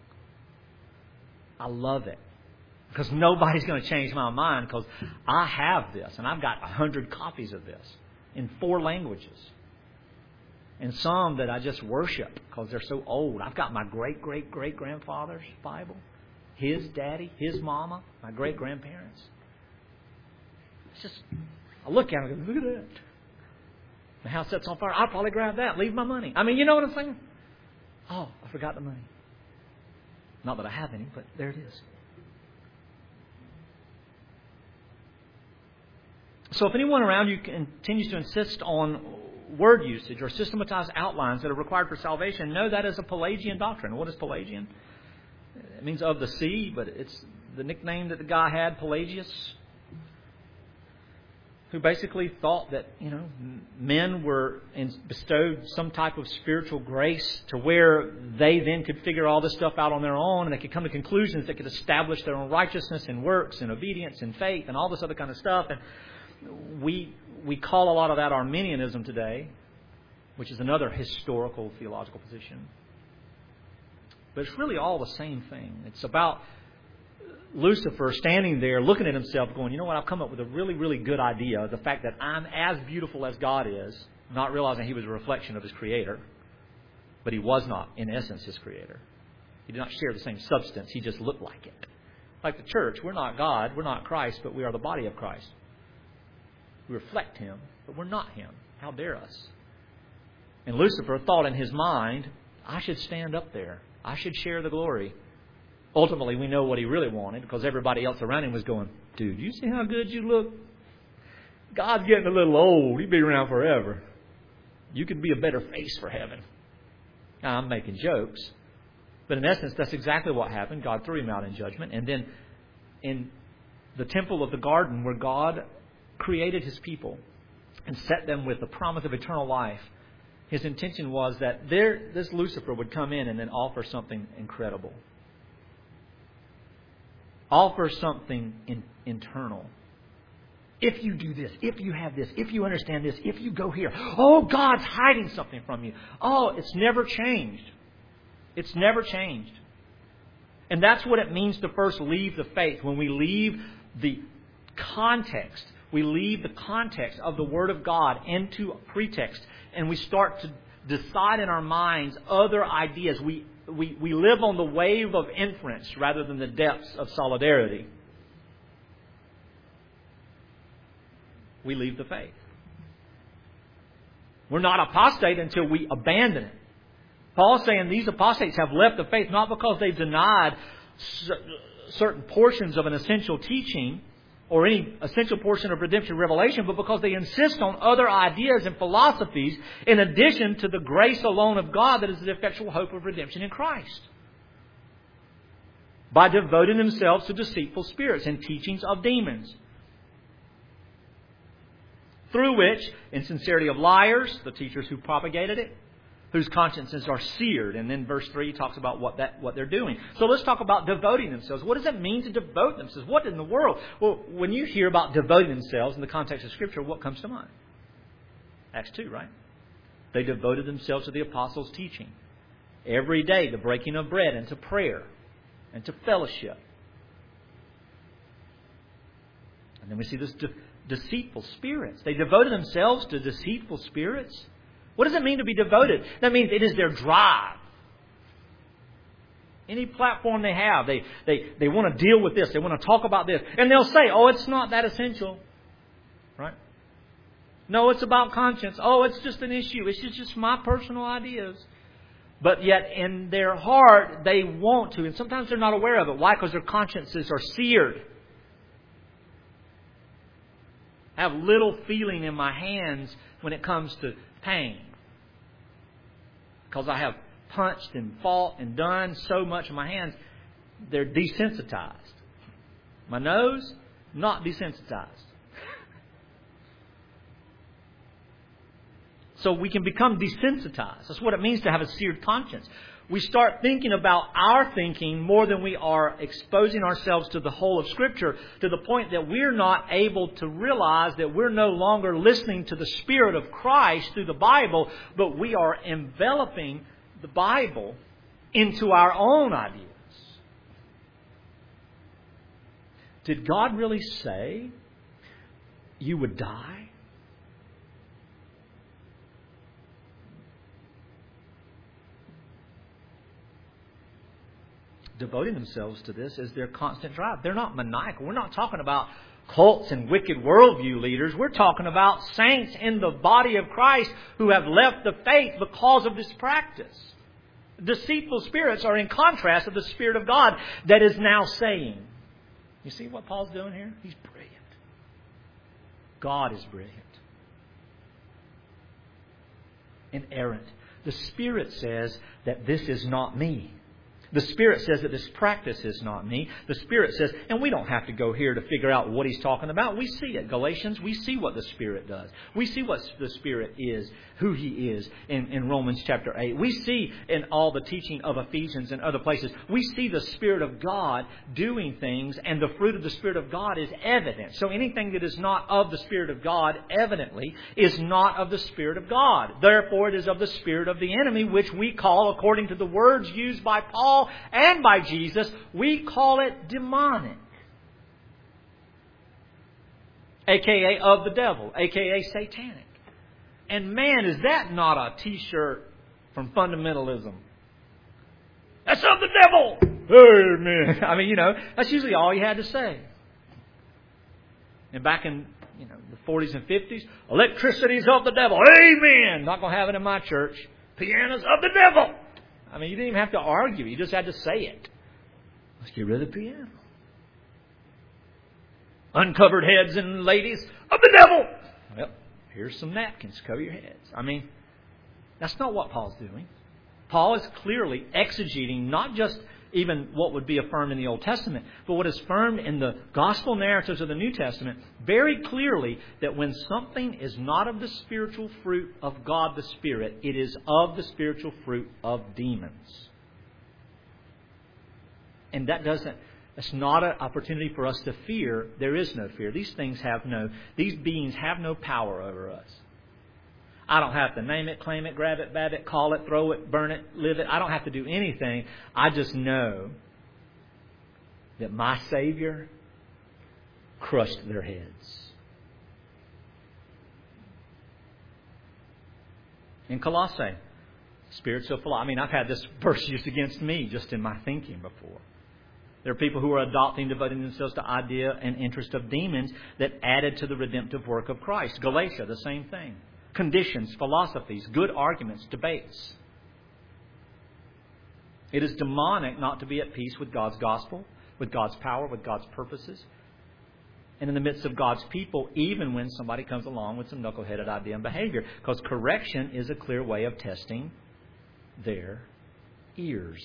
I love it. Because nobody's going to change my mind, because I have this. And I've got a hundred copies of this in four languages. And some that I just worship because they're so old. I've got my great-great-great-grandfather's Bible. His daddy, his mama, my great-grandparents. It's just, I look at it and go, look at that. The house sets on fire. I'll probably grab that. Leave my money. I mean, you know what I'm saying? Oh, I forgot the money. Not that I have any, but there it is. So if anyone around you continues to insist on word usage or systematized outlines that are required for salvation, know that is a Pelagian doctrine. What is Pelagian? It means of the sea, but it's the nickname that the guy had, Pelagius, who basically thought that, you know, men were bestowed some type of spiritual grace to where they then could figure all this stuff out on their own, and they could come to conclusions that could establish their own righteousness and works and obedience and faith and all this other kind of stuff. And we we call a lot of that Arminianism today, which is another historical theological position. But it's really all the same thing. It's about Lucifer standing there looking at himself going, you know what, I've come up with a really, really good idea. The fact that I'm as beautiful as God is, not realizing he was a reflection of his Creator. But he was not, in essence, his Creator. He did not share the same substance. He just looked like it. Like the church, we're not God, we're not Christ, but we are the body of Christ. We reflect him, but we're not him. How dare us? And Lucifer thought in his mind, I should stand up there. I should share the glory. Ultimately, we know what he really wanted, because everybody else around him was going, dude, you see how good you look? God's getting a little old. He'll be around forever. You could be a better face for heaven. Now, I'm making jokes. But in essence, that's exactly what happened. God threw him out in judgment. And then in the temple of the garden, where God created his people and set them with the promise of eternal life, his intention was that there, this Lucifer would come in and then offer something incredible. Offer something in, internal. If you do this, if you have this, if you understand this, if you go here, oh, God's hiding something from you. Oh, it's never changed. It's never changed. And that's what it means to first leave the faith. When we leave the context, we leave the context of the Word of God into pretext, and we start to decide in our minds other ideas. We We, we live on the wave of inference rather than the depths of solidarity. We leave the faith. We're not apostate until we abandon it. Paul's saying these apostates have left the faith not because they've denied certain portions of an essential teaching or any essential portion of redemption revelation, but because they insist on other ideas and philosophies in addition to the grace alone of God that is the effectual hope of redemption in Christ. By devoting themselves to deceitful spirits and teachings of demons, through which, in sincerity of liars, the teachers who propagated it, whose consciences are seared. And then verse three talks about what that what they're doing. So let's talk about devoting themselves. What does it mean to devote themselves? What in the world? Well, when you hear about devoting themselves in the context of Scripture, what comes to mind? Acts two, right? They devoted themselves to the apostles' teaching. Every day, the breaking of bread, and to prayer, and to fellowship. And then we see this de- deceitful spirits. They devoted themselves to deceitful spirits. What does it mean to be devoted? That means it is their drive. Any platform they have, they, they, they want to deal with this. They want to talk about this. And they'll say, oh, it's not that essential. Right? No, it's about conscience. Oh, it's just an issue. It's just, just my personal ideas. But yet in their heart, they want to. And sometimes they're not aware of it. Why? Because their consciences are seared. I have little feeling in my hands when it comes to pain. Because I have punched and fought and done so much in my hands, they're desensitized. My nose, not desensitized. So we can become desensitized. That's what it means to have a seared conscience. We start thinking about our thinking more than we are exposing ourselves to the whole of Scripture, to the point that we're not able to realize that we're no longer listening to the Spirit of Christ through the Bible, but we are enveloping the Bible into our own ideas. Did God really say you would die? Devoting themselves to this is their constant drive. They're not maniacal. We're not talking about cults and wicked worldview leaders. We're talking about saints in the body of Christ who have left the faith because of this practice. Deceitful spirits are in contrast to the Spirit of God that is now saying. You see what Paul's doing here? He's brilliant. God is brilliant. Inerrant. The Spirit says that this is not me. The Spirit says that this practice is not me. The Spirit says, and we don't have to go here to figure out what he's talking about. We see it. Galatians, we see what the Spirit does. We see what the Spirit is, who He is in, in Romans chapter eight. We see in all the teaching of Ephesians and other places, we see the Spirit of God doing things, and the fruit of the Spirit of God is evident. So anything that is not of the Spirit of God, evidently, is not of the Spirit of God. Therefore, it is of the spirit of the enemy, which we call, according to the words used by Paul and by Jesus, we call it demonic. A K A of the devil. A K A satanic. And man, is that not a t-shirt from fundamentalism? That's of the devil! Amen. I mean, you know, that's usually all you had to say. And back in, you know, the forties and fifties, electricity's of the devil. Amen! Not going to have it in my church. Piano's of the devil! I mean, you didn't even have to argue. You just had to say it. Let's get rid of the piano. Uncovered heads and ladies of the devil. Well, here's some napkins. Cover your heads. I mean, that's not what Paul's doing. Paul is clearly exegeting not just even what would be affirmed in the Old Testament, but what is affirmed in the gospel narratives of the New Testament very clearly, that when something is not of the spiritual fruit of God the Spirit, it is of the spiritual fruit of demons. And that doesn't, it's not an opportunity for us to fear. There is no fear. These things have no, these beings have no power over us. I don't have to name it, claim it, grab it, bab it, call it, throw it, burn it, live it. I don't have to do anything. I just know that my Savior crushed their heads. In Colossae, spirits of philosophy. I mean, I've had this verse used against me just in my thinking before. There are people who are adopting, devoting themselves to idea and interest of demons that added to the redemptive work of Christ. Galatia, the same thing. Conditions, philosophies, good arguments, debates. It is demonic not to be at peace with God's gospel, with God's power, with God's purposes, and in the midst of God's people, even when somebody comes along with some knuckleheaded idea and behavior. Because correction is a clear way of testing their ears.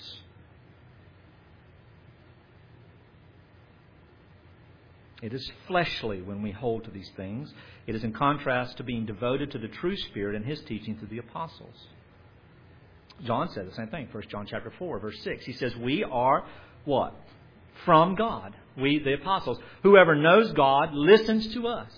It is fleshly when we hold to these things. It is in contrast to being devoted to the true Spirit and His teaching through the apostles. John said the same thing. First John chapter four, verse six. He says, we are what? From God. We, the apostles. Whoever knows God listens to us.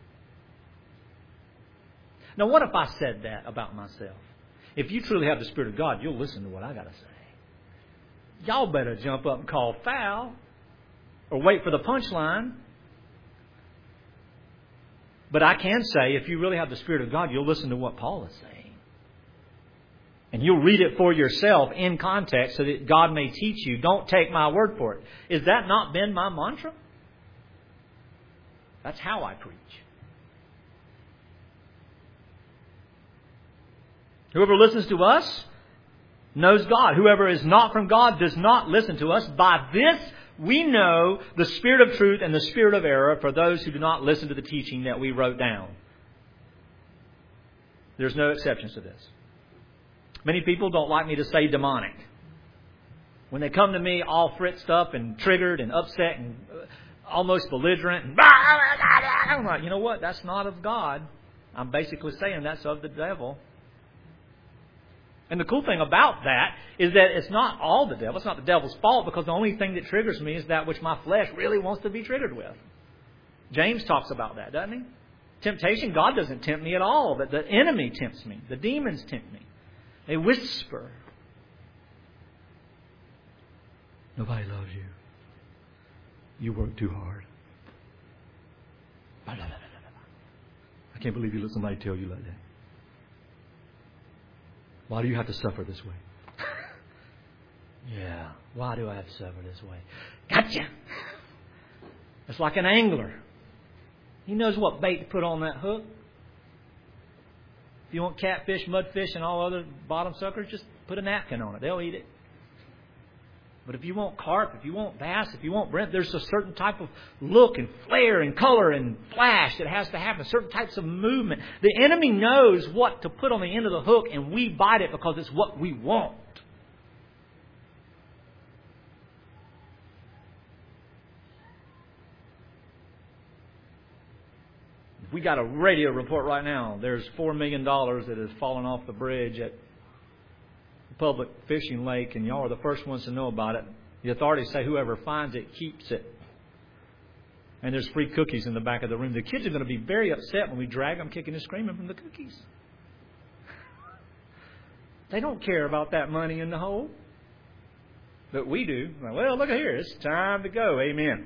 Now, what if I said that about myself? If you truly have the Spirit of God, you'll listen to what I got to say. Y'all better jump up and call foul or wait for the punchline. But I can say, if you really have the Spirit of God, you'll listen to what Paul is saying. And you'll read it for yourself in context so that God may teach you. Don't take my word for it. Is that not been my mantra? That's how I preach. Whoever listens to us knows God. Whoever is not from God does not listen to us. By this we know the spirit of truth and the spirit of error for those who do not listen to the teaching that we wrote down. There's no exceptions to this. Many people don't like me to say demonic. When they come to me all fritzed up and triggered and upset and almost belligerent, and I'm like, you know what? That's not of God. I'm basically saying that's of the devil. And the cool thing about that is that it's not all the devil. It's not the devil's fault, because the only thing that triggers me is that which my flesh really wants to be triggered with. James talks about that, doesn't he? Temptation, God doesn't tempt me at all. But the enemy tempts me. The demons tempt me. They whisper. Nobody loves you. You work too hard. I can't believe you let somebody tell you like that. Why do you have to suffer this way? Yeah, why do I have to suffer this way? Gotcha! It's like an angler. He knows what bait to put on that hook. If you want catfish, mudfish, and all other bottom suckers, just put a napkin on it. They'll eat it. But if you want carp, if you want bass, if you want brent, there's a certain type of look and flare and color and flash that has to happen. Certain types of movement. The enemy knows what to put on the end of the hook, and we bite it because it's what we want. We got a radio report right now. There's four million dollars that has fallen off the bridge at public fishing lake, and y'all are the first ones to know about it. The authorities say whoever finds it keeps it. And there's free cookies in the back of the room. The kids are going to be very upset when we drag them kicking and screaming from the cookies. They don't care about that money in the hole. But we do. Well, look here. It's time to go. Amen.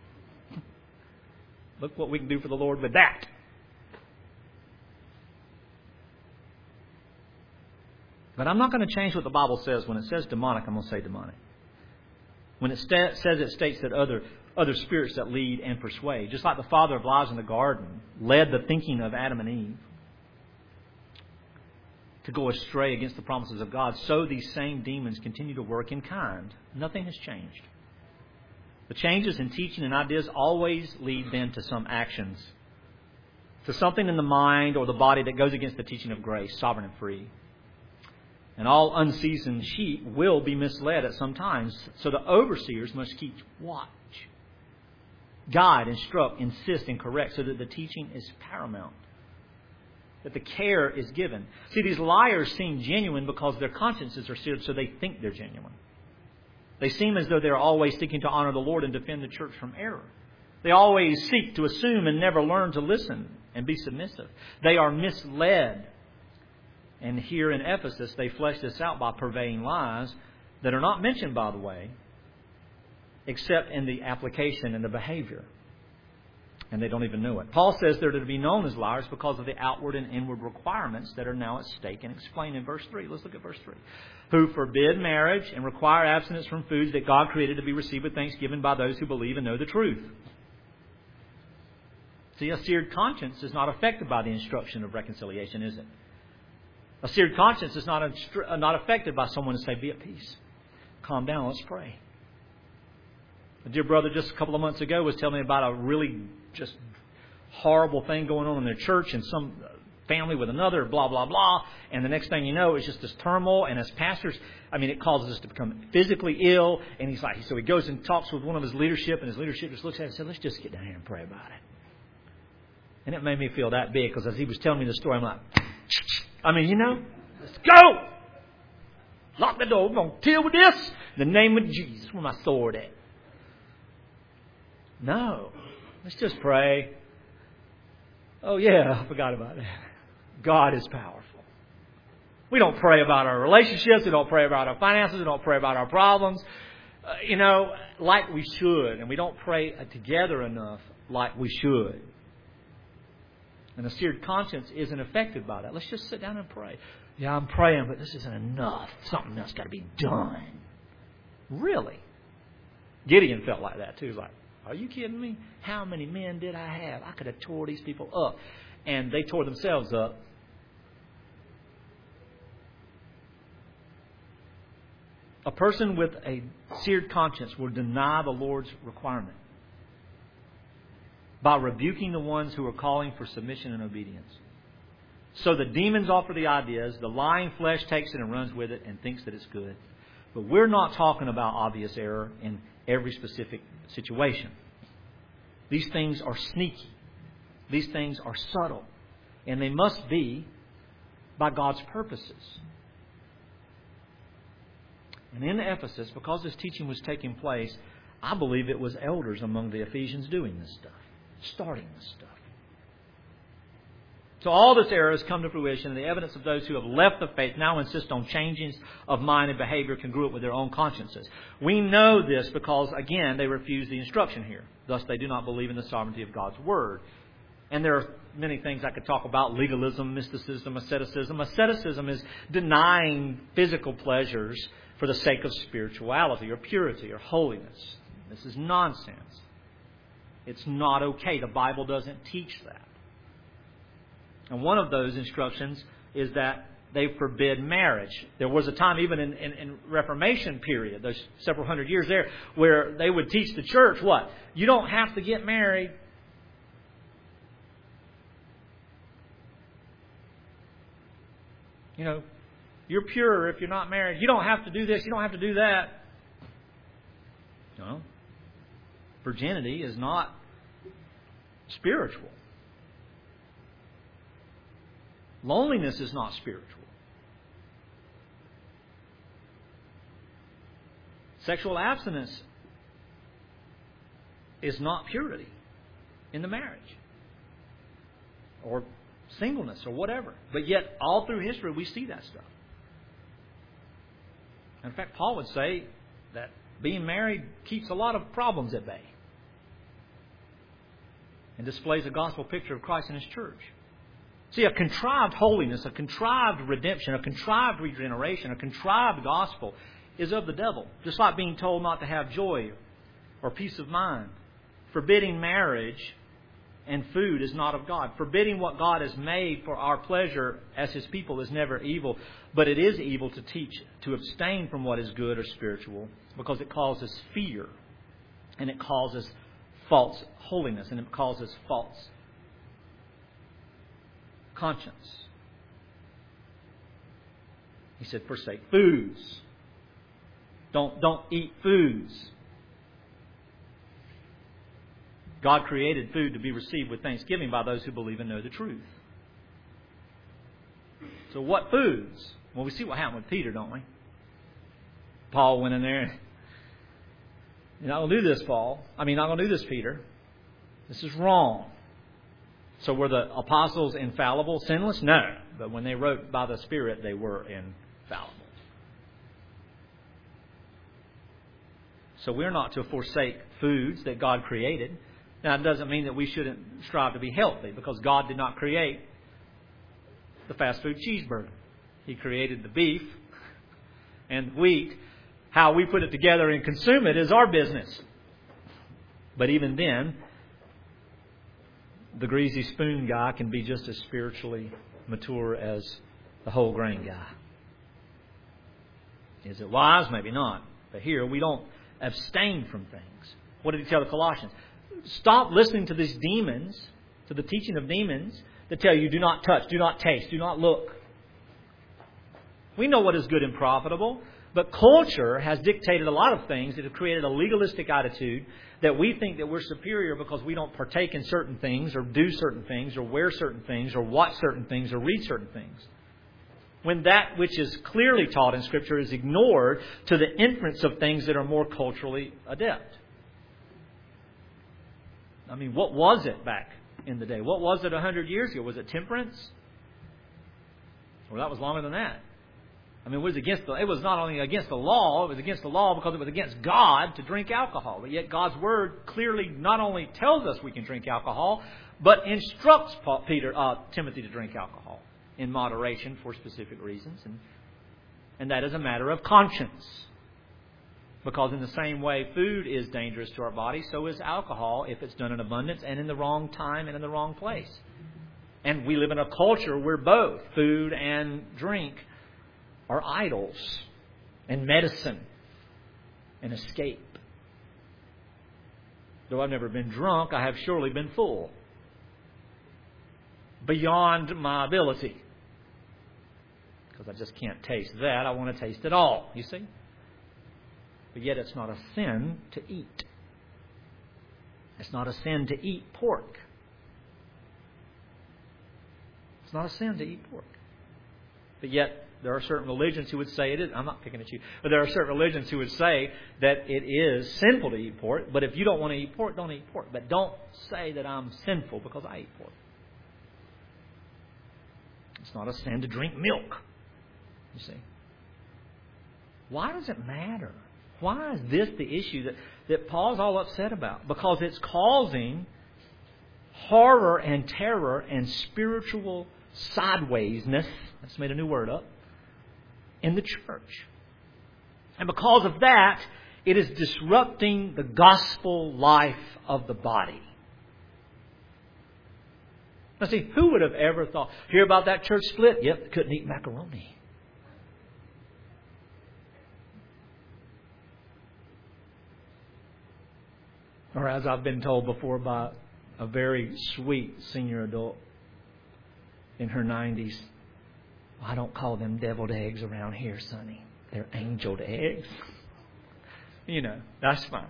Look what we can do for the Lord with that. But I'm not going to change what the Bible says. When it says demonic, I'm going to say demonic. When it sta- says it states that other other spirits that lead and persuade, just like the father of lies in the garden led the thinking of Adam and Eve to go astray against the promises of God, so these same demons continue to work in kind. Nothing has changed. The changes in teaching and ideas always lead then to some actions, to something in the mind or the body that goes against the teaching of grace, sovereign and free. And all unseasoned sheep will be misled at some times. So the overseers must keep watch, guide, instruct, insist, and correct, so that the teaching is paramount, that the care is given. See, these liars seem genuine because their consciences are seared, so they think they're genuine. They seem as though they're always seeking to honor the Lord and defend the church from error. They always seek to assume and never learn to listen and be submissive. They are misled. And here in Ephesus, they flesh this out by purveying lies that are not mentioned, by the way, except in the application and the behavior. And they don't even know it. Paul says they're to be known as liars because of the outward and inward requirements that are now at stake, and explained in verse three. Let's look at verse three. Who forbid marriage and require abstinence from foods that God created to be received with thanksgiving by those who believe and know the truth. See, a seared conscience is not affected by the instruction of reconciliation, is it? A seared conscience is not, instru- not affected by someone to say, be at peace. Calm down, let's pray. A dear brother just a couple of months ago was telling me about a really just horrible thing going on in their church, and some family with another, blah, blah, blah. And the next thing you know, it's just this turmoil. And as pastors, I mean, it causes us to become physically ill. And he's like, so he goes and talks with one of his leadership, and his leadership just looks at it and says, let's just get down here and pray about it. And it made me feel that big, because as he was telling me the story, I'm like, I mean, you know, let's go. Lock the door. We're going to deal with this. In the name of Jesus. Where's my sword at? No. Let's just pray. Oh, yeah, I forgot about that. God is powerful. We don't pray about our relationships. We don't pray about our finances. We don't pray about our problems, uh, you know, like we should. And we don't pray together enough like we should. And a seared conscience isn't affected by that. Let's just sit down and pray. Yeah, I'm praying, but this isn't enough. Something else got to be done. Really? Gideon felt like that too. He's like, are you kidding me? How many men did I have? I could have tore these people up. And they tore themselves up. A person with a seared conscience will deny the Lord's requirement by rebuking the ones who are calling for submission and obedience. So the demons offer the ideas, the lying flesh takes it and runs with it and thinks that it's good. But we're not talking about obvious error in every specific situation. These things are sneaky. These things are subtle. And they must be by God's purposes. And in Ephesus, because this teaching was taking place, I believe it was elders among the Ephesians doing this stuff, starting this stuff. So all this error has come to fruition, and the evidence of those who have left the faith now insist on changes of mind and behavior congruent with their own consciences. We know this because, again, they refuse the instruction here. Thus, they do not believe in the sovereignty of God's Word. And there are many things I could talk about: legalism, mysticism, asceticism. Asceticism is denying physical pleasures for the sake of spirituality or purity or holiness. This is nonsense. It's not okay. The Bible doesn't teach that. And one of those instructions is that they forbid marriage. There was a time, even in, in, in Reformation period, those several hundred years there, where they would teach the church what? You don't have to get married. You know, you're pure if you're not married. You don't have to do this. You don't have to do that. No. Virginity is not spiritual. Loneliness is not spiritual. Sexual abstinence is not purity in the marriage, or singleness, or whatever. But yet, all through history, we see that stuff. In fact, Paul would say that being married keeps a lot of problems at bay and displays a gospel picture of Christ and His church. See, a contrived holiness, a contrived redemption, a contrived regeneration, a contrived gospel is of the devil. Just like being told not to have joy or peace of mind. Forbidding marriage and food is not of God. Forbidding what God has made for our pleasure as His people is never evil. But it is evil to teach, to abstain from what is good or spiritual, because it causes fear. And it causes false holiness. And it causes false conscience. He said, forsake foods. Don't, don't eat foods. God created food to be received with thanksgiving by those who believe and know the truth. So what foods? Well, we see what happened with Peter, don't we? Paul went in there. You're not going to do this, Paul. I mean, not going to do this, Peter. This is wrong. So were the apostles infallible, sinless? No. But when they wrote by the Spirit, they were infallible. So we're not to forsake foods that God created. Now, it doesn't mean that we shouldn't strive to be healthy, because God did not create the fast food cheeseburger. He created the beef and wheat. How we put it together and consume it is our business. But even then, the greasy spoon guy can be just as spiritually mature as the whole grain guy. Is it wise? Maybe not. But here we don't abstain from things. What did he tell the Colossians? Stop listening to these demons, to the teaching of demons that tell you do not touch, do not taste, do not look. We know what is good and profitable, but culture has dictated a lot of things that have created a legalistic attitude that we think that we're superior because we don't partake in certain things or do certain things or wear certain things or watch certain things or read certain things. When that which is clearly taught in Scripture is ignored to the inference of things that are more culturally adept. I mean, what was it back in the day? What was it a hundred years ago? Was it temperance? Well, that was longer than that. I mean, it was against the, it was not only against the law, it was against the law because it was against God to drink alcohol. But yet God's Word clearly not only tells us we can drink alcohol, but instructs Paul, Peter, uh, Timothy to drink alcohol in moderation for specific reasons. And, and that is a matter of conscience. Because in the same way food is dangerous to our body, so is alcohol if it's done in abundance and in the wrong time and in the wrong place. And we live in a culture where both food and drink are idols and medicine and escape. Though I've never been drunk, I have surely been full. Beyond my ability. Because I just can't taste that. I want to taste it all, you see. But yet it's not a sin to eat. It's not a sin to eat pork. It's not a sin to eat pork. But yet, there are certain religions who would say it is. I'm not picking at you. But there are certain religions who would say that it is sinful to eat pork. But if you don't want to eat pork, don't eat pork. But don't say that I'm sinful because I eat pork. It's not a sin to drink milk. You see. Why does it matter? Why is this the issue that, that Paul's all upset about? Because it's causing horror and terror and spiritual sidewaysness. I just made a new word up. In the church. And because of that, it is disrupting the gospel life of the body. Now see, who would have ever thought, hear about that church split? Yep, couldn't eat macaroni. Or as I've been told before by a very sweet senior adult in her nineties, I don't call them deviled eggs around here, Sonny. They're angeled eggs. You know, that's fine.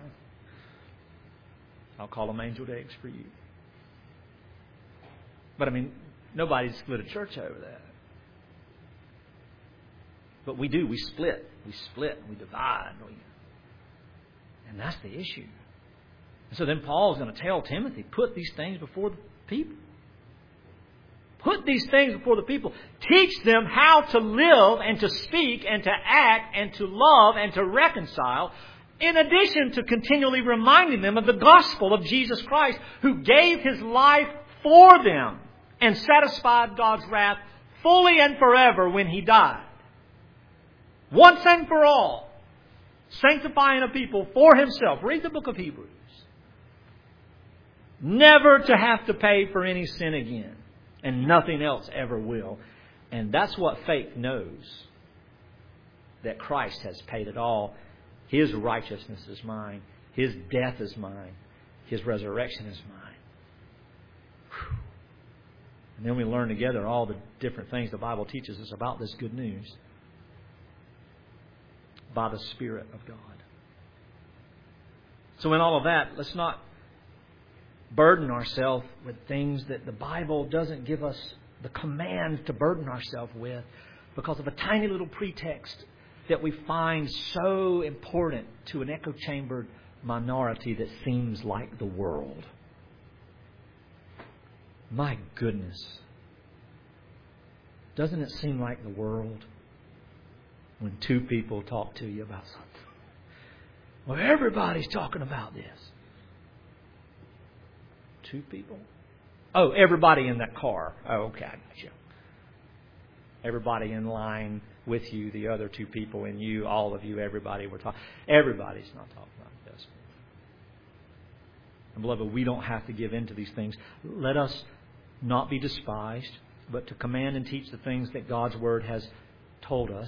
I'll call them angeled eggs for you. But I mean, nobody's split a church over that. But we do. We split. We split. We divide. We, and that's the issue. And so then Paul's going to tell Timothy, put these things before the people. Put these things before the people. Teach them how to live and to speak and to act and to love and to reconcile, in addition to continually reminding them of the gospel of Jesus Christ, who gave His life for them and satisfied God's wrath fully and forever when He died. Once and for all. Sanctifying a people for Himself. Read the book of Hebrews. Never to have to pay for any sin again. And nothing else ever will. And that's what faith knows. That Christ has paid it all. His righteousness is mine. His death is mine. His resurrection is mine. Whew. And then we learn together all the different things the Bible teaches us about this good news. By the Spirit of God. So in all of that, let's not burden ourselves with things that the Bible doesn't give us the command to burden ourselves with because of a tiny little pretext that we find so important to an echo-chambered minority that seems like the world. My goodness. Doesn't it seem like the world when two people talk to you about something? Well, everybody's talking about this. Two people? Oh, everybody in that car. Oh, okay, I got you. Everybody in line with you, the other two people and you, all of you, everybody. We're talking. Everybody's not talking about this. And beloved, we don't have to give in to these things. Let us not be despised, but to command and teach the things that God's Word has told us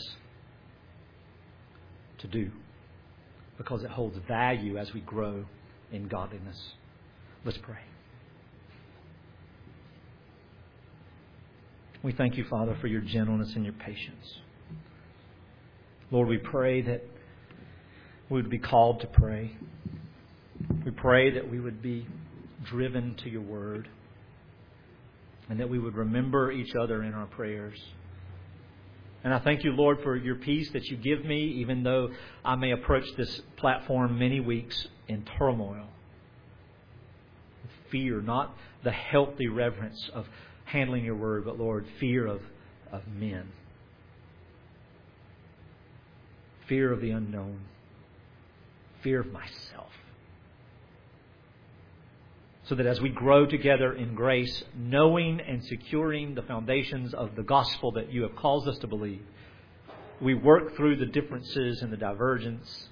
to do. Because it holds value as we grow in godliness. Let's pray. We thank you, Father, for your gentleness and your patience. Lord, we pray that we would be called to pray. We pray that we would be driven to your word. And that we would remember each other in our prayers. And I thank you, Lord, for your peace that you give me, even though I may approach this platform many weeks in turmoil. Fear, not the healthy reverence of handling your word, but Lord, fear of, of men. Fear of the unknown. Fear of myself. So that as we grow together in grace, knowing and securing the foundations of the gospel that you have caused us to believe, we work through the differences and the divergence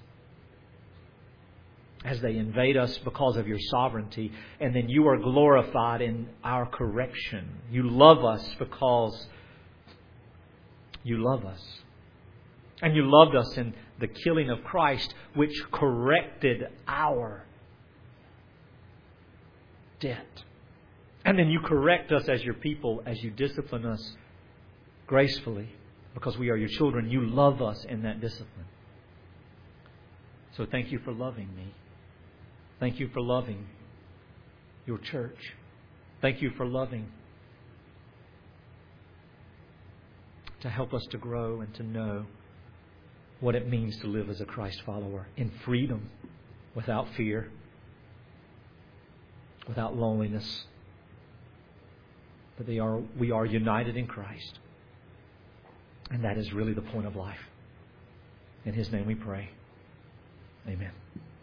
as they invade us because of your sovereignty. And then you are glorified in our correction. You love us because you love us. And you loved us in the killing of Christ, which corrected our debt. And then you correct us as your people, as you discipline us gracefully, because we are your children. You love us in that discipline. So thank you for loving me. Thank you for loving your church. Thank you for loving to help us to grow and to know what it means to live as a Christ follower in freedom, without fear, without loneliness. But they are, we are united in Christ. And that is really the point of life. In His name we pray. Amen.